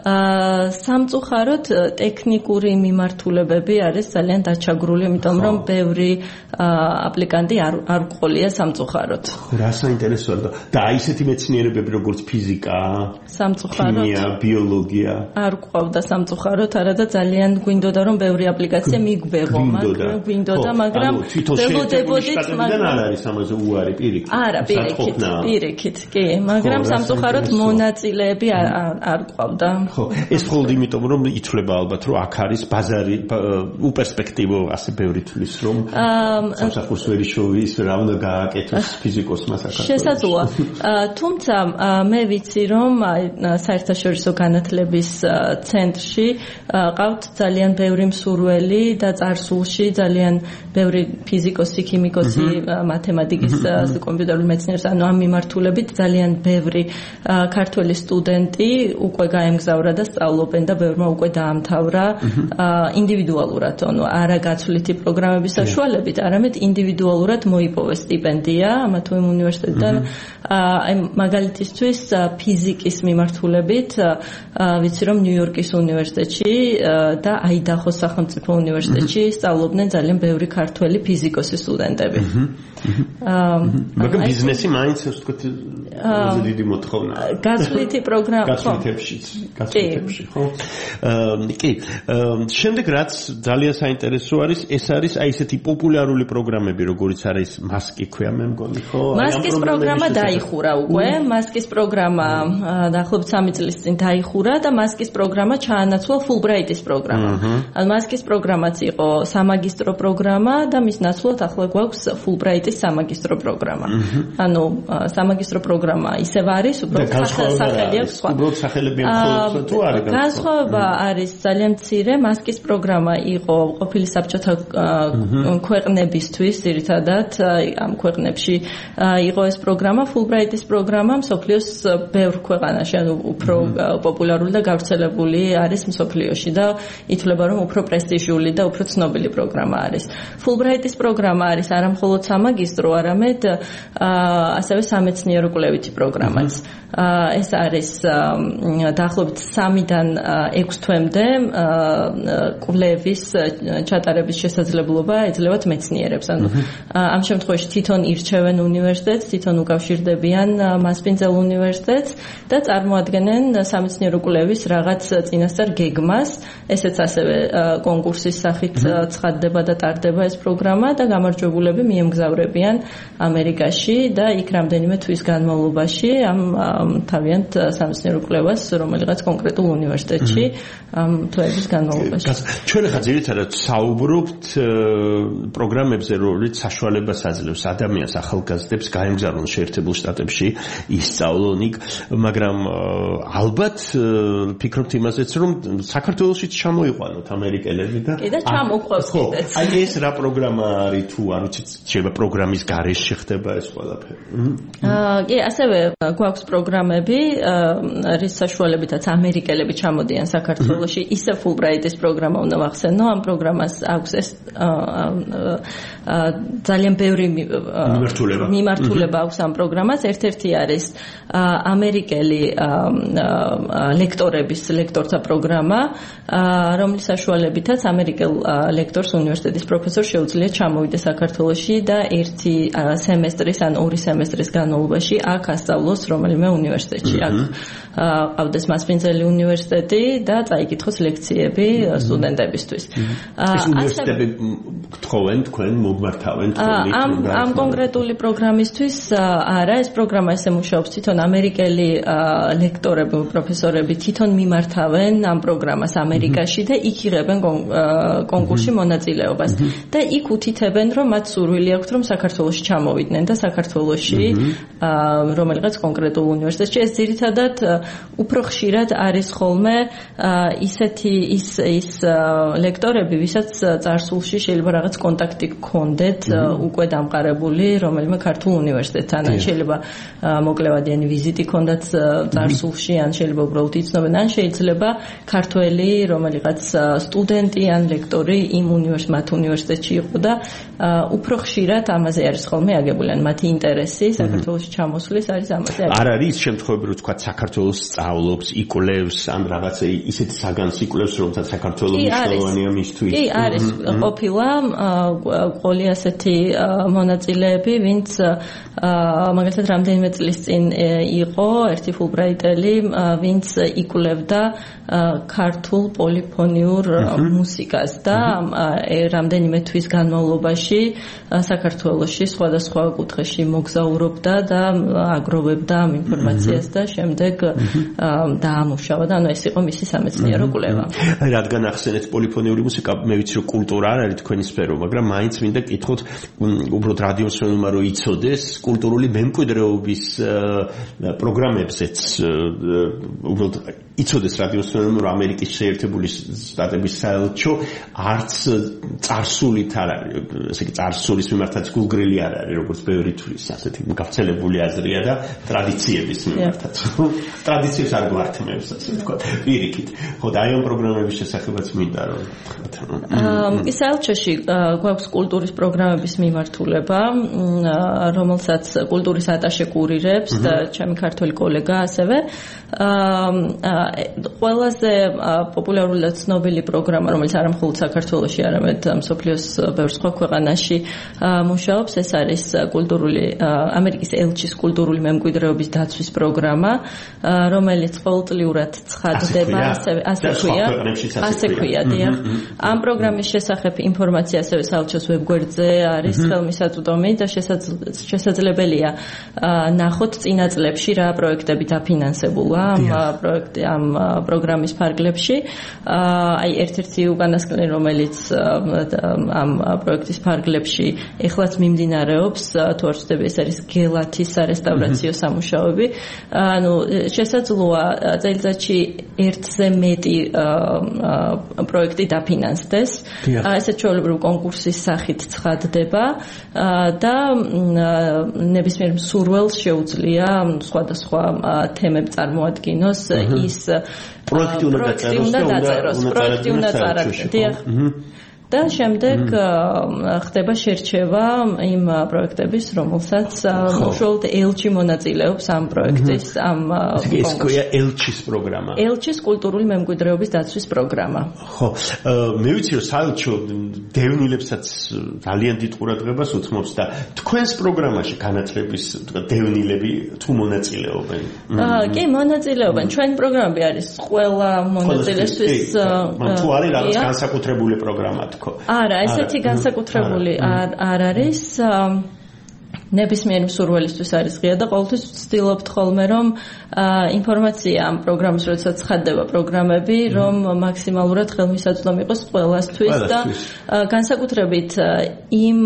სამწუხაროდ ტექნიკური მიმართულებები არის ძალიან დაჩაგრული, იმიტომ რომ ბევრი აპლიკანტი არ ყოლია სამწუხაროდ. რა საინტერესოა და აი ესეთი მეცნიერებები როგორც ფიზიკა, სამწუხაროდ, ქიმია, ბიოლოგია არ ყავდა სამწუხაროდ, არადა ძალიან გვინდოდა რომ ბევრი აპლიკაცია მიგვეღო, მაგრამ ველოდებოდით, მაგრამ არ არის ამაზე უარი პირიქით. არა, პირიქით, კი, მაგრამ სამწუხაროდ მონაწილეები არ ყავდა. ხო, ეს მხოლოდ იმიტომ რომ ითვლება ალბათ რომ აქ არის ბაზარი უპერსპექტივო ასე ბევრი თვლის რომ სამსახურს ვერ იშოვის რა უნდა გააკეთოს ფიზიკოსმა საქართველოში. შესაძლოა. თუმცა მე ვიცი რომ საერთაშორისო განათლების ცენტრში ყავთ ძალიან ბევრი მსურველი და წარსულში ძალიან ბევრი ფიზიკოსი, ქიმიკოსი, მათემატიკის კომპიუტერული მეცნიერების ანუ ამ მიმართულებით ძალიან ბევრი ქართველი სტუდენტი უკვე გაემგზავრა და სწავლობენ და ბევრმა უკვე დაამთავრა ინდივიდუალურად, ანუ არა გაცვლითი პროგრამების საშუალებით, არამედ ინდივიდუალურად მოიპოვეს სტიპენდია ამა თუ იმ უნივერსიტეტიდან. აი მაგალითისთვის ფიზიკის მიმართულებით ვიცი რომ ნიუ-იორკის უნივერსიტეტში და აიდაჰოს სახელმწიფო უნივერსიტეტში სწავლობდნენ ძალიან ბევრი ქართველი ფიზიკოსი სტუდენტები. მაგრამ ბიზნესი მაინც ასე ვთქვათ დიდი მოთხოვნაა. გაცვლითი პროგრამა გაცვლითებში, ხო? კი. შემდეგ რაც ძალიან საინტერესო არის, ეს არის აი ესეთი პოპულარული პროგრამები, როგორიც არის მასკი ქვია მე მგონი, ხო? მასკის პროგრამა დაიხურა უკვე, მასკის პროგრამა დაახლოებით 3 წლის წინ დაიხურა და მასკის პროგრამა ჩაანაცვლა ფულბრაიტის პროგრამა. ანუ მასკის პროგრამაც იყო სამაგისტრო პროგრამა და მის ნაცვლად ახლა გვაქვს ფულბრაიტის სამაგისტრო პროგრამა. ანუ სამაგისტრო პროგრამა ისევ არის, უბრალოდ სახელი აქვს სხვა. უბრალოდ სახელები მხოლოდ თუ არის განსხვავება. განსხვავება არის ძალიან მცირე. მასკის პროგრამა იყო ყოფილი საბჭოთა ქვეყნებისთვის, ძირითადად ამ ქვეყნებში იყო ეს პროგრამა, ფულბრაიტის პროგრამა მსოფლიოს ბევრ ქვეყანაში, ანუ უფრო პოპულარული და გავრცელებული არის მსოფლიოში და ითვლება რომ უფრო პრესტიჟული და უფრო ცნობილი პროგრამა არის. ფულბრაიტის პროგრამა არის არა მხოლოდ სამაგისტრო, არამედ ასევე სამეცნიერო კვლევითი პროგრამაც. ეს არის დაახლოებით 3-დან 6 თვემდე კვლევის ჩატარების შესაძლებლობა ეძლევათ მეცნიერებს. ანუ ამ შემთხვევაში თვითონ ირჩევენ უნივერსიტეტს, თვითონ უკავშირდებიან მასპინძელ უნივერსიტეტს და წარმოადგენენ სამეცნიერო კვლევის რაღაც წინასწარ გეგმას. ესეც ასევე კონკურსის სახით ცხადდება და ტარდება ეს პროგრამა და გამარჯვებულები მიემგზავრებიან ამერიკაში და იქ რამდენიმე თვის განმავლობაში თავიანთ სამეცნიერო კვლევას რომელიღაც კონკრეტულ უნივერსიტეტში ამ თვეების განმავლობაში. ჩვენ ახლა ძირითადად საუბრობთ პროგრამებზე, რომელიც საშუალებას აძლევს ადამიანს, ახალგაზრდებს გაემგზავრონ შეერთებულ შტატებში, ისწავლონ იქ, მაგრამ ალბათ ფიქრობთ იმაზეც, რომ საქართველოშიც ჩამოიყვანოთ ამერიკელები და კიდე ჩამოყვევს კიდეც. აი ეს რა პროგრამა არის თუ არ ვიცით, შეიძლება პროგრამის გარეშე ხდება ეს ყველაფერი. კი, ასევე გვაქვს პროგრამები, რის საშუალებითაც ამერიკელები ჩამოდიან საქართველოში, ისე ფულბრაიტის პროგრამა უნდა ვახსენო, ამ პროგრამას აქვს ეს ძალიან ბევრი მიმართულება აქვს ამ პროგრამას. ერთ-ერთი არის ამერიკელი ლექტორების ლექტორთა პროგრამა, რომლის საშუალებითაც ამერიკელ ლექტორს უნივერსიტეტის პროფესორს შეუძლია ჩამოვიდეს საქართველოში და 1 სემესტრის ან 2 სემესტრის განმავლობაში აქ ასწავლოს რომელიმე უნივერსიტეტში. აქ ყავდეს მასპინძელი უნივერსიტეტი და წაიკითხოს ლექციები სტუდენტებისთვის. ეს უნივერსიტეტები გთხოვენ თქვენ მომმართავენ ამ კონკრეტული პროგრამისთვის არა, ეს პროგრამა ესე მუშაობს, თვითონ ამერიკელი ლექტორები, პროფესორები თვითონ მიმართავენ ამ პროგრამას ამერიკაში და იქ იღებენ კონკურსში მონაწილეობას. და და იქ უთითებენ, რომ მათ სურვილი აქვთ, რომ საქართველოში ჩამოვიდნენ და საქართველოში რომელიღაც კონკრეტულ უნივერსიტეტში ეს ძირითადად უფრო ხშირად არის ხოლმე ისეთი ის ლექტორები, ვისაც წარსულში შეიძლება რაღაც კონტაქტი გქონდეთ უკვე დამყარებული რომელიმე ქართულ უნივერსიტეტთან, ან შეიძლება მოკლევადიანი ვიზიტი ქონდათ წარსულში, ან შეიძლება უბრალოდ იცნობენ, ან შეიძლება ქართველი რომელიღაც სტუდენტი ან ლექტორი იმ მათ უნივერსიტეტში იყო და უფრო ხშირად ამაზე არის ხოლმე აგებული, ან მათი ინტერესი საქართველოში ჩამოსვლის არის ამაზე აგებული. არ არის შემთხვევები, რომ თქვა საქართველოს სწავლობს, იკვლევს, ან რაღაცა ისეთი საგანს იკვლევს, რომელსაც საქართველოს მნიშვნელოვანია მისთვის. კი, არის ყოფილა ყოლი ასეთი მონაწილეები, ვინც მაგალითად რამდენიმე წლის წინ იყო ერთი ფულბრაიტელი, ვინც იკვლევდა ქართულ პოლიფონიურ მუსიკას და რამდენიმე თვის განმავლობაში საქართველოში სხვადასხვა კუთხეში მოგზაურობდა და აგროვებდა ამ ინფორმაციას და შემდეგ დაამუშავა და ანუ ეს იყო მისი სამეცნიერო კვლევა. რადგან ახსენეთ პოლიფონიური მუსიკა, მე ვიცი რომ კულტურა არ არის თქვენი სფერო, მაგრამ მაინც მინდა კითხოთ უბრალოდ რადიოს მშენებლობა რო იცოდეს, კულტურული მემკვიდრეობის პროგრამებზეც უბრალოდ იცოდეს რადიოს მშენებლობა, რომ ამერიკის შეერთებული შტატების საელჩო არც წარსულით არ არის, ესე იგი წარსულის მიმართაც გულგრილი არ არის, როგორც ბევრი თვლის, ასეთი გავრცელებული აზრია და ტრადიციების მიმართაც. ტრადიციებს არ გვართმევს, ასე ვთქვათ, პირიქით. ხო, და აი ამ პროგრამების შესახებაც მინდა რომ ის საელჩოში გვაქვს კულტურის პროგრამების მიმართულება, რომელსაც კულტურის ატაშე კურირებს და ჩემი ქართველი კოლეგა ასევე. ყველაზე პოპულარული და ცნობილი პროგრამა, რომელიც არა მხოლოდ საქართველოში, არამედ მსოფლიოს ბევრ სხვა ქვეყანაში მუშაობს, ეს არის ამერიკის ელჩის კულტურული მემკვიდრეობის დაცვის პროგრამა, რომელიც ყოველწლიურად ცხადდება, ასე ქვია, დიახ. ამ პროგრამის შესახებ ინფორმაცია ასევე საელჩოს ვებგვერდზე არის ხელმისაწვდომი და შესაძლებელია ნახოთ წინა წლებში რა პროექტები დაფინანსებულა ამ პროგრამის ფარგლებში. აი ერთ-ერთი უკანასკნელი, რომელიც ამ პროექტის ფარგლებში ეხლაც მიმდინარეობს, თუ არ ვცდები, ეს არის გელათის სარესტავრაციო სამუშაოები. ანუ შესაძლოა წელიწადში ერთზე მეტი პროექტი დაფინანსდეს. ესეც ჩვეულებრივ კონკურსის სახით ცხადდება და ნებისმიერ მსურველს შეუძლია სხვადასხვა თემები წარმოადგინოს ის პროექტი უნდა დაწეროს. და შემდეგ ხდება შერჩევა იმ პროექტების, რომელსაც უშუალოდ ელჩი მონაწილეობს ამ პროექტის ამ ეს ქვია ელჩის პროგრამა. ელჩის კულტურული მემკვიდრეობის დაცვის პროგრამა. ხო, მე ვიცი რომ საელჩო დევნილებსაც ძალიან დიდ ყურადღებას უთმობს და თქვენს პროგრამაში განათლების დევნილები თუ მონაწილეობენ? კი, მონაწილეობენ. ჩვენი პროგრამები არის ყველა მონაწილესთვის თუ არის რაღაც განსაკუთრებული პროგრამა. არა, ესეთი განსაკუთრებული არ არის. ნებისმიერი მსურველისთვის არის ღია და ყოველთვის ვცდილობთ ხოლმე, რომ ინფორმაცია ამ პროგრამის, როდესაც ცხადდება პროგრამები, რომ მაქსიმალურად ხელმისაწვდომი იყოს ყველასთვის და განსაკუთრებით იმ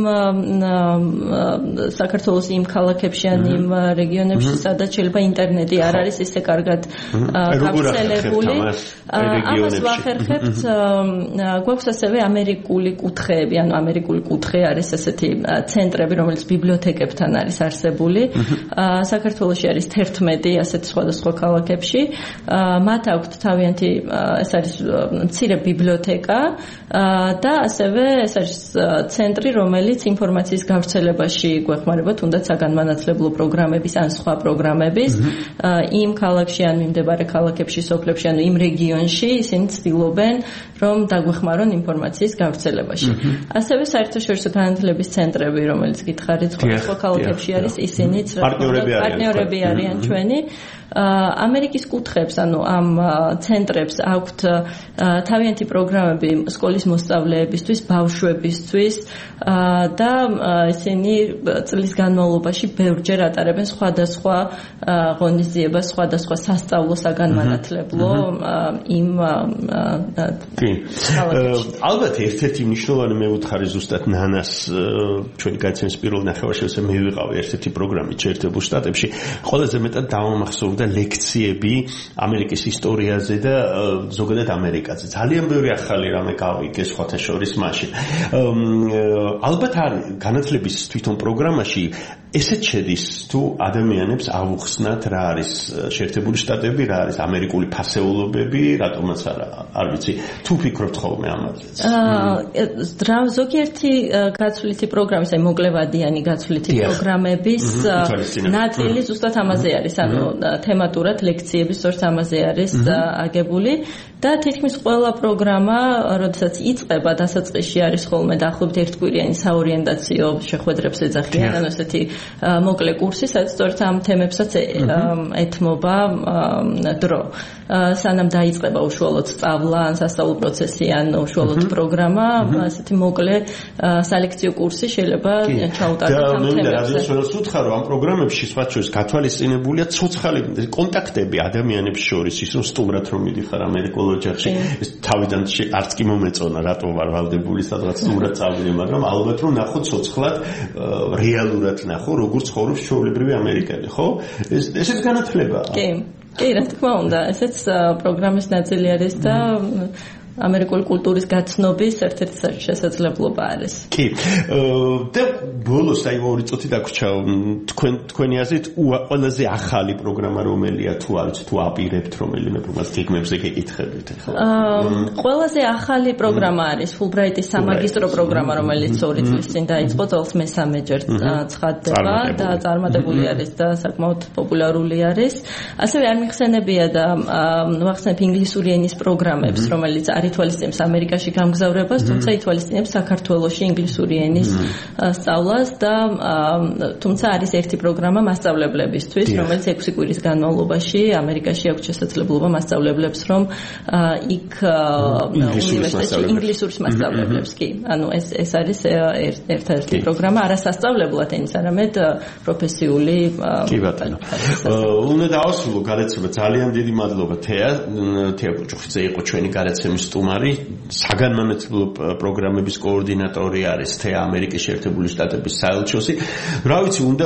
საქართველოს იმ ქალაქებში ან იმ რეგიონებში, სადაც შეიძლება ინტერნეტი არ არის ისე კარგად გავრცელებული. ამას ვახერხებთ. გვაქვს ასევე ამერიკული კუთხეები, ანუ ამერიკული კუთხე არის ესეთი ცენტრები, რომელიც ბიბლიოთეკებთან არის არსებული. საქართველოში არის 11 ასეთი სხვადასხვა ქალაქებში. მათ აქვთ თავიანთი, ეს არის მცირე ბიბლიოთეკა და ასევე ეს არის ცენტრი, რომელიც ინფორმაციის გავრცელებაში გვეხმარება, თუნდაც საგანმანათლებლო პროგრამების ან სხვა პროგრამების იმ ქალაქში ან მიმდებარე ქალაქებში, სოფლებში, ანუ იმ რეგიონში ისინი ცდილობენ, რომ დაგვეხმარონ ინფორმაციის გავრცელებაში. ასევე საერთაშორისო განათლების ცენტრები, რომელიც გითხარით, სხვა ქალაქებში არის, ისინიც პარტნიორები არიან ჩვენი. ამერიკის კუთხეებს, ანუ ამ ცენტრებს აქვთ თავიანთი პროგრამები სკოლის მოსწავლეებისთვის, ბავშვებისთვის და ისინი წლის განმავლობაში ბევრჯერ ატარებენ სხვადასხვა ღონისძიებას, სხვადასხვა სასწავლო საგანმანათლებლო იმ ალბათ ერთ-ერთი მნიშვნელოვანი მე ვუთხარი ზუსტად ნანას ჩვენი გაიცემის პირველ ნახევარში მე ვიყავი ერთ-ერთი პროგრამით შეერთებულ შტატებში ყველაზე მეტად დავამახსოვრდა ლექციები ამერიკის ისტორიაზე და ზოგადად ამერიკაზე ძალიან ბევრი ახალი რამე გავიგე სხვათა შორის მაშინ ალბათ არის განათლების თვითონ პროგრამაში ესეც შედის თუ ადამიანებს ავუხსნათ რა არის შეერთებული შტატები რა არის ამერიკული ფასეულობები რატომაც არ ვიცი თუ ფიქრობთ ხოლმე ამაზე ზოგიერთი გაცვლითი პროგრამის აი მოკლევადიანი გაცვლითი პროგრამების ნაწილი ზუსტად ამაზე არის ანუ თემატურად ლექციები სწორედ ამაზე არის აგებული და თითქმის ყველა პროგრამა როდესაც იწყება დასაწყისში არის ხოლმე დაახლოებით ერთკვირიანი საორიენტაციო შეხვედრებს ეძახიან ანუ ესეთი მოკლე კურსი სადაც სწორედ ამ თემებსაც ეთმობა დრო სანამ დაიწყება უშუალოდ სწავლა ან სასწავლო პროცესი ან უშუალოდ პროგრამა ასეთი მოკლე სალექციო კურსი შეიძლება ჩაუტარდეს ამ თემებს და რაც უთხარო ამ პროგრამებში სხვა შორის გათვალისწინებულია ცოცხალი კონტაქტები ადამიანებს შორის ის რომ სტუმრად რომ მიდიხარ ამერიკულ ოჯახში ეს თავიდან არც კი მომეწონა რატო ვარ ვალდებული სადღაც სტუმრად წავიდე მაგრამ ალბათ რომ ნახო ცოცხლად რეალურად ნახო როგორ ცხოვრობს ჩვეულებრივი ამერიკელი ხო ესეც განათლებაა კი რა თქმა უნდა ესეც პროგრამის ნაწილი არის და ამერიკული კულტურის გაცნობის ერთ-ერთი შესაძლებლობა არის. კი. და ბოლოს აი ორი წუთი დაგვრჩა თქვენი აზრით ყველაზე ახალი პროგრამა რომელია თუ არის თუ აპირებთ რომელიმე პროგრამას გეგმებზე გეკითხებით ხო? ყველაზე ახალი პროგრამა არის Fulbright-ის სამაგისტრო პროგრამა რომელიც 2 წლის წინ დაიწყო წელს მესამეჯერ ცხადდება და წარმატებული არის და საკმაოდ პოპულარული არის. ასევე არ მიხსენებია და ვახსენებ ინგლისური ენის პროგრამებს რომელიც არ ითვალისწინებს ამერიკაში გამგზავრებას, თუმცა ითვალისწინებს საქართველოში ინგლისური ენის სწავლას და თუმცა არის ერთი პროგრამა მასწავლებლებისთვის, რომელიც 6 კვირის განმავლობაში ამერიკაში აქვს შესაძლებლობა მასწავლებლებს, რომ იქ უნივერსიტეტში ინგლისურის მასწავლებლებს, კი. ანუ ეს არის ერთ-ერთი პროგრამა, არა სასწავლებლად ენის, არამედ პროფესიული. კი ბატონო. უნდა დავასრულო გარეთება ძალიან დიდი მადლობა თეა კუჭუხიძე იყო ჩვენი გარეთების სტუმარი, საგანმანათლებლო პროგრამების კოორდინატორი არის თეა ამერიკის შეერთებული შტატების საელჩოსი. რა ვიცი, უნდა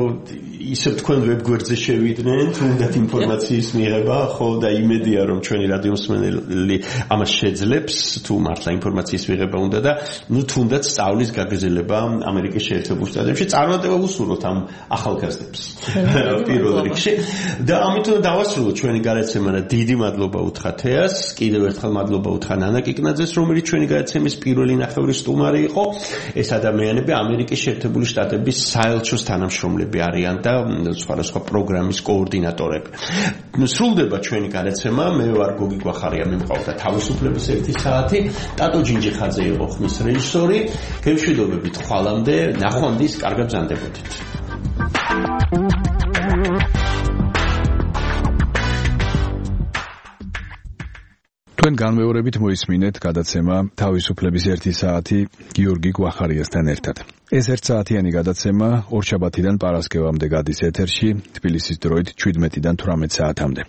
ისევ თქვენ ვებგვერდზე შევიდნენ, თუნდაც ინფორმაციის მიღება, ხო და იმედია რომ ჩვენი რადიო მსმენელი ამას შეძლებს, თუ მართლა ინფორმაციის მიღება უნდა და ნუ თუნდაც სწავლის გაგრძელება ამერიკის შეერთებულ შტატებში წარმატება ვუსურვოთ ამ ახალგაზრდებს. პირველ რიგში და ამიტომ დავასრულოთ ჩვენი გარეთება და დიდი მადლობა უთხრა თეას, კიდევ ერთხელ მადლობა უთხრა ნანა კიკნაძეს, რომელიც ჩვენი გარეთების პირველი ნახევრის სტუმარი იყო. ეს ადამიანები ამერიკის შეერთებული შტატების საელჩოს თანამშრომლები არიან და სხვადასხვა პროგრამის კოორდინატორები. სრულდება ჩვენი გარეთება, მე ვარ გოგი გვახარია, მე მყავდა თავისუფლების 1 საათი, ტატო ჯინჯიხაძე იყო ხმის რეჟისორი. გემშვიდობებით ხვალამდე, ნახვამდის, კარგად ბრძანდებოდით. თქვენ განმეორებით მოისმინეთ გადაცემა თავისუფლების 1 საათი გიორგი გვახარიასთან ერთად. ეს 1 საათიანი გადაცემა ორშაბათიდან პარასკევამდე გადის ეთერში, თბილისის დროით 17-დან 18 საათამდე.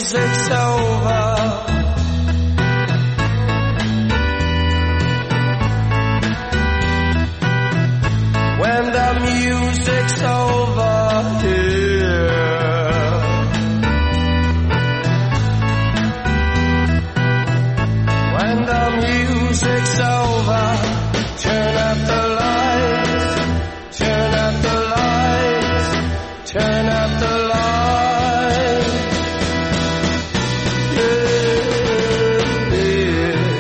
music's over, when the music's over here, when the music's over, turn up the lights, turn up the lights, turn up the lights, yeah, yeah.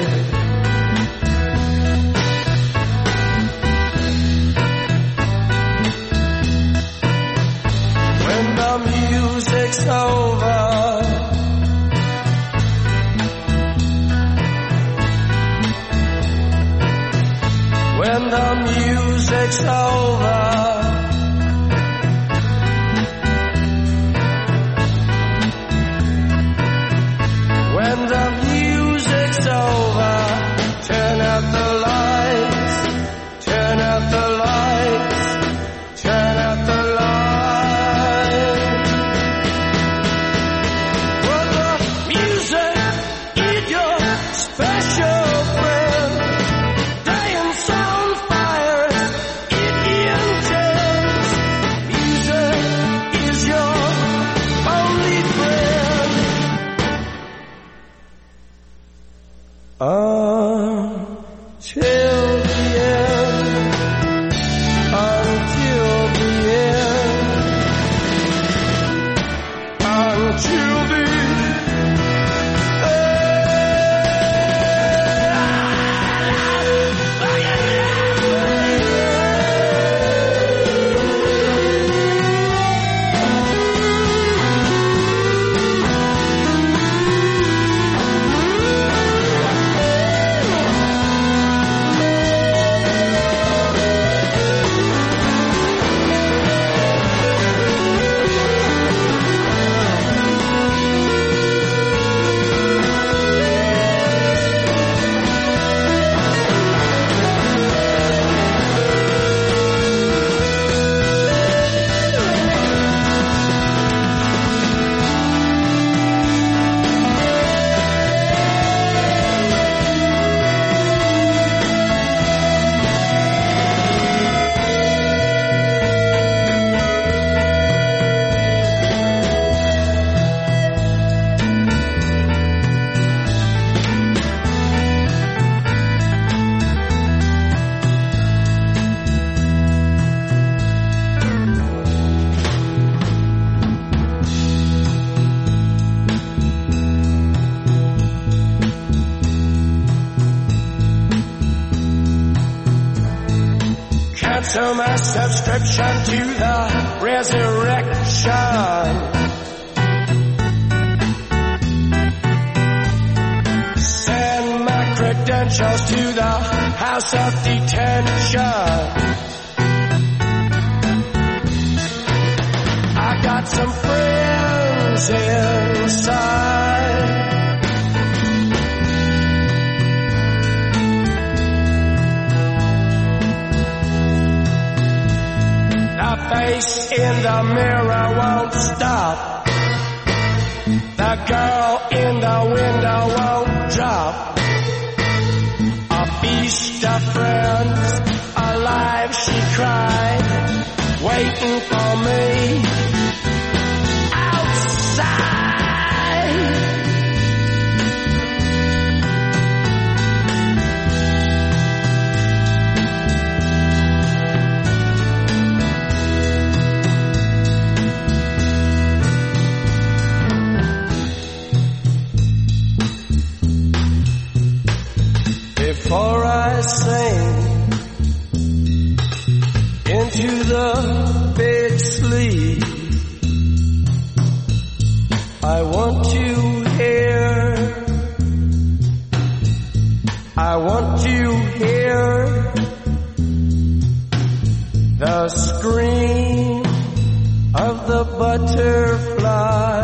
When the music's over, when the music's over, when the music's over, turn up the lights, turn up the lights, turn up the lights. Well, the music is your special friend. Day and sound fires in engines. Music is your only friend. Until the end, until the end, until the cancel my subscription to the resurrection. Send my credentials to the house of detention. I got some friends inside. The face in the mirror won't stop. The girl in the window won't drop. A beast of friends, alive she cried, waiting for me outside. Before I sink into the big sleep, I want to hear the scream of the butterfly.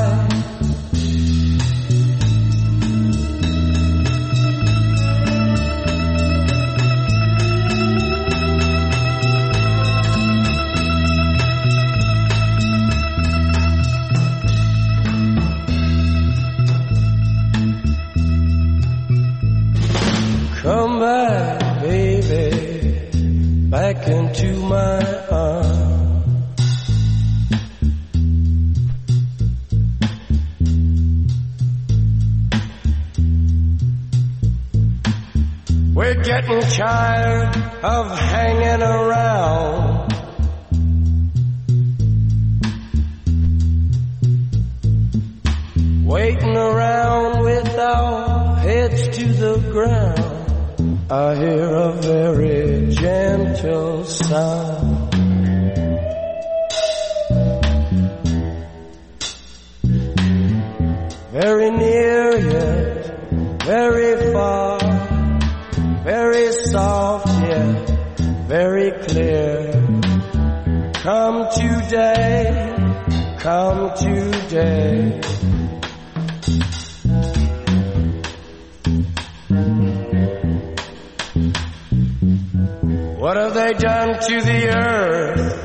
We're getting tired of hanging around. Waiting around with our heads to the ground. I hear a very gentle sound. Very near yet very far, very soft yet very clear. Come today, come today. What have they done to the earth?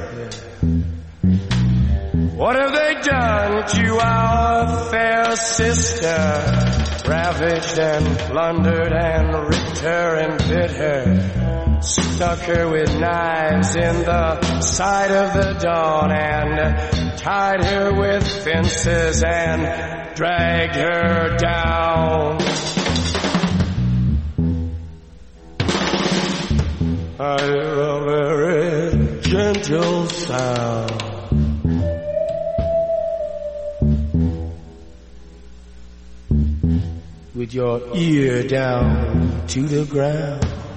What have they done to our fair sister? Ravaged and plundered and ripped her and bit her. Stuck her with knives in the side of the dawn and tied her with fences and dragged her down. I hear a very gentle sound. With your ear down to the ground.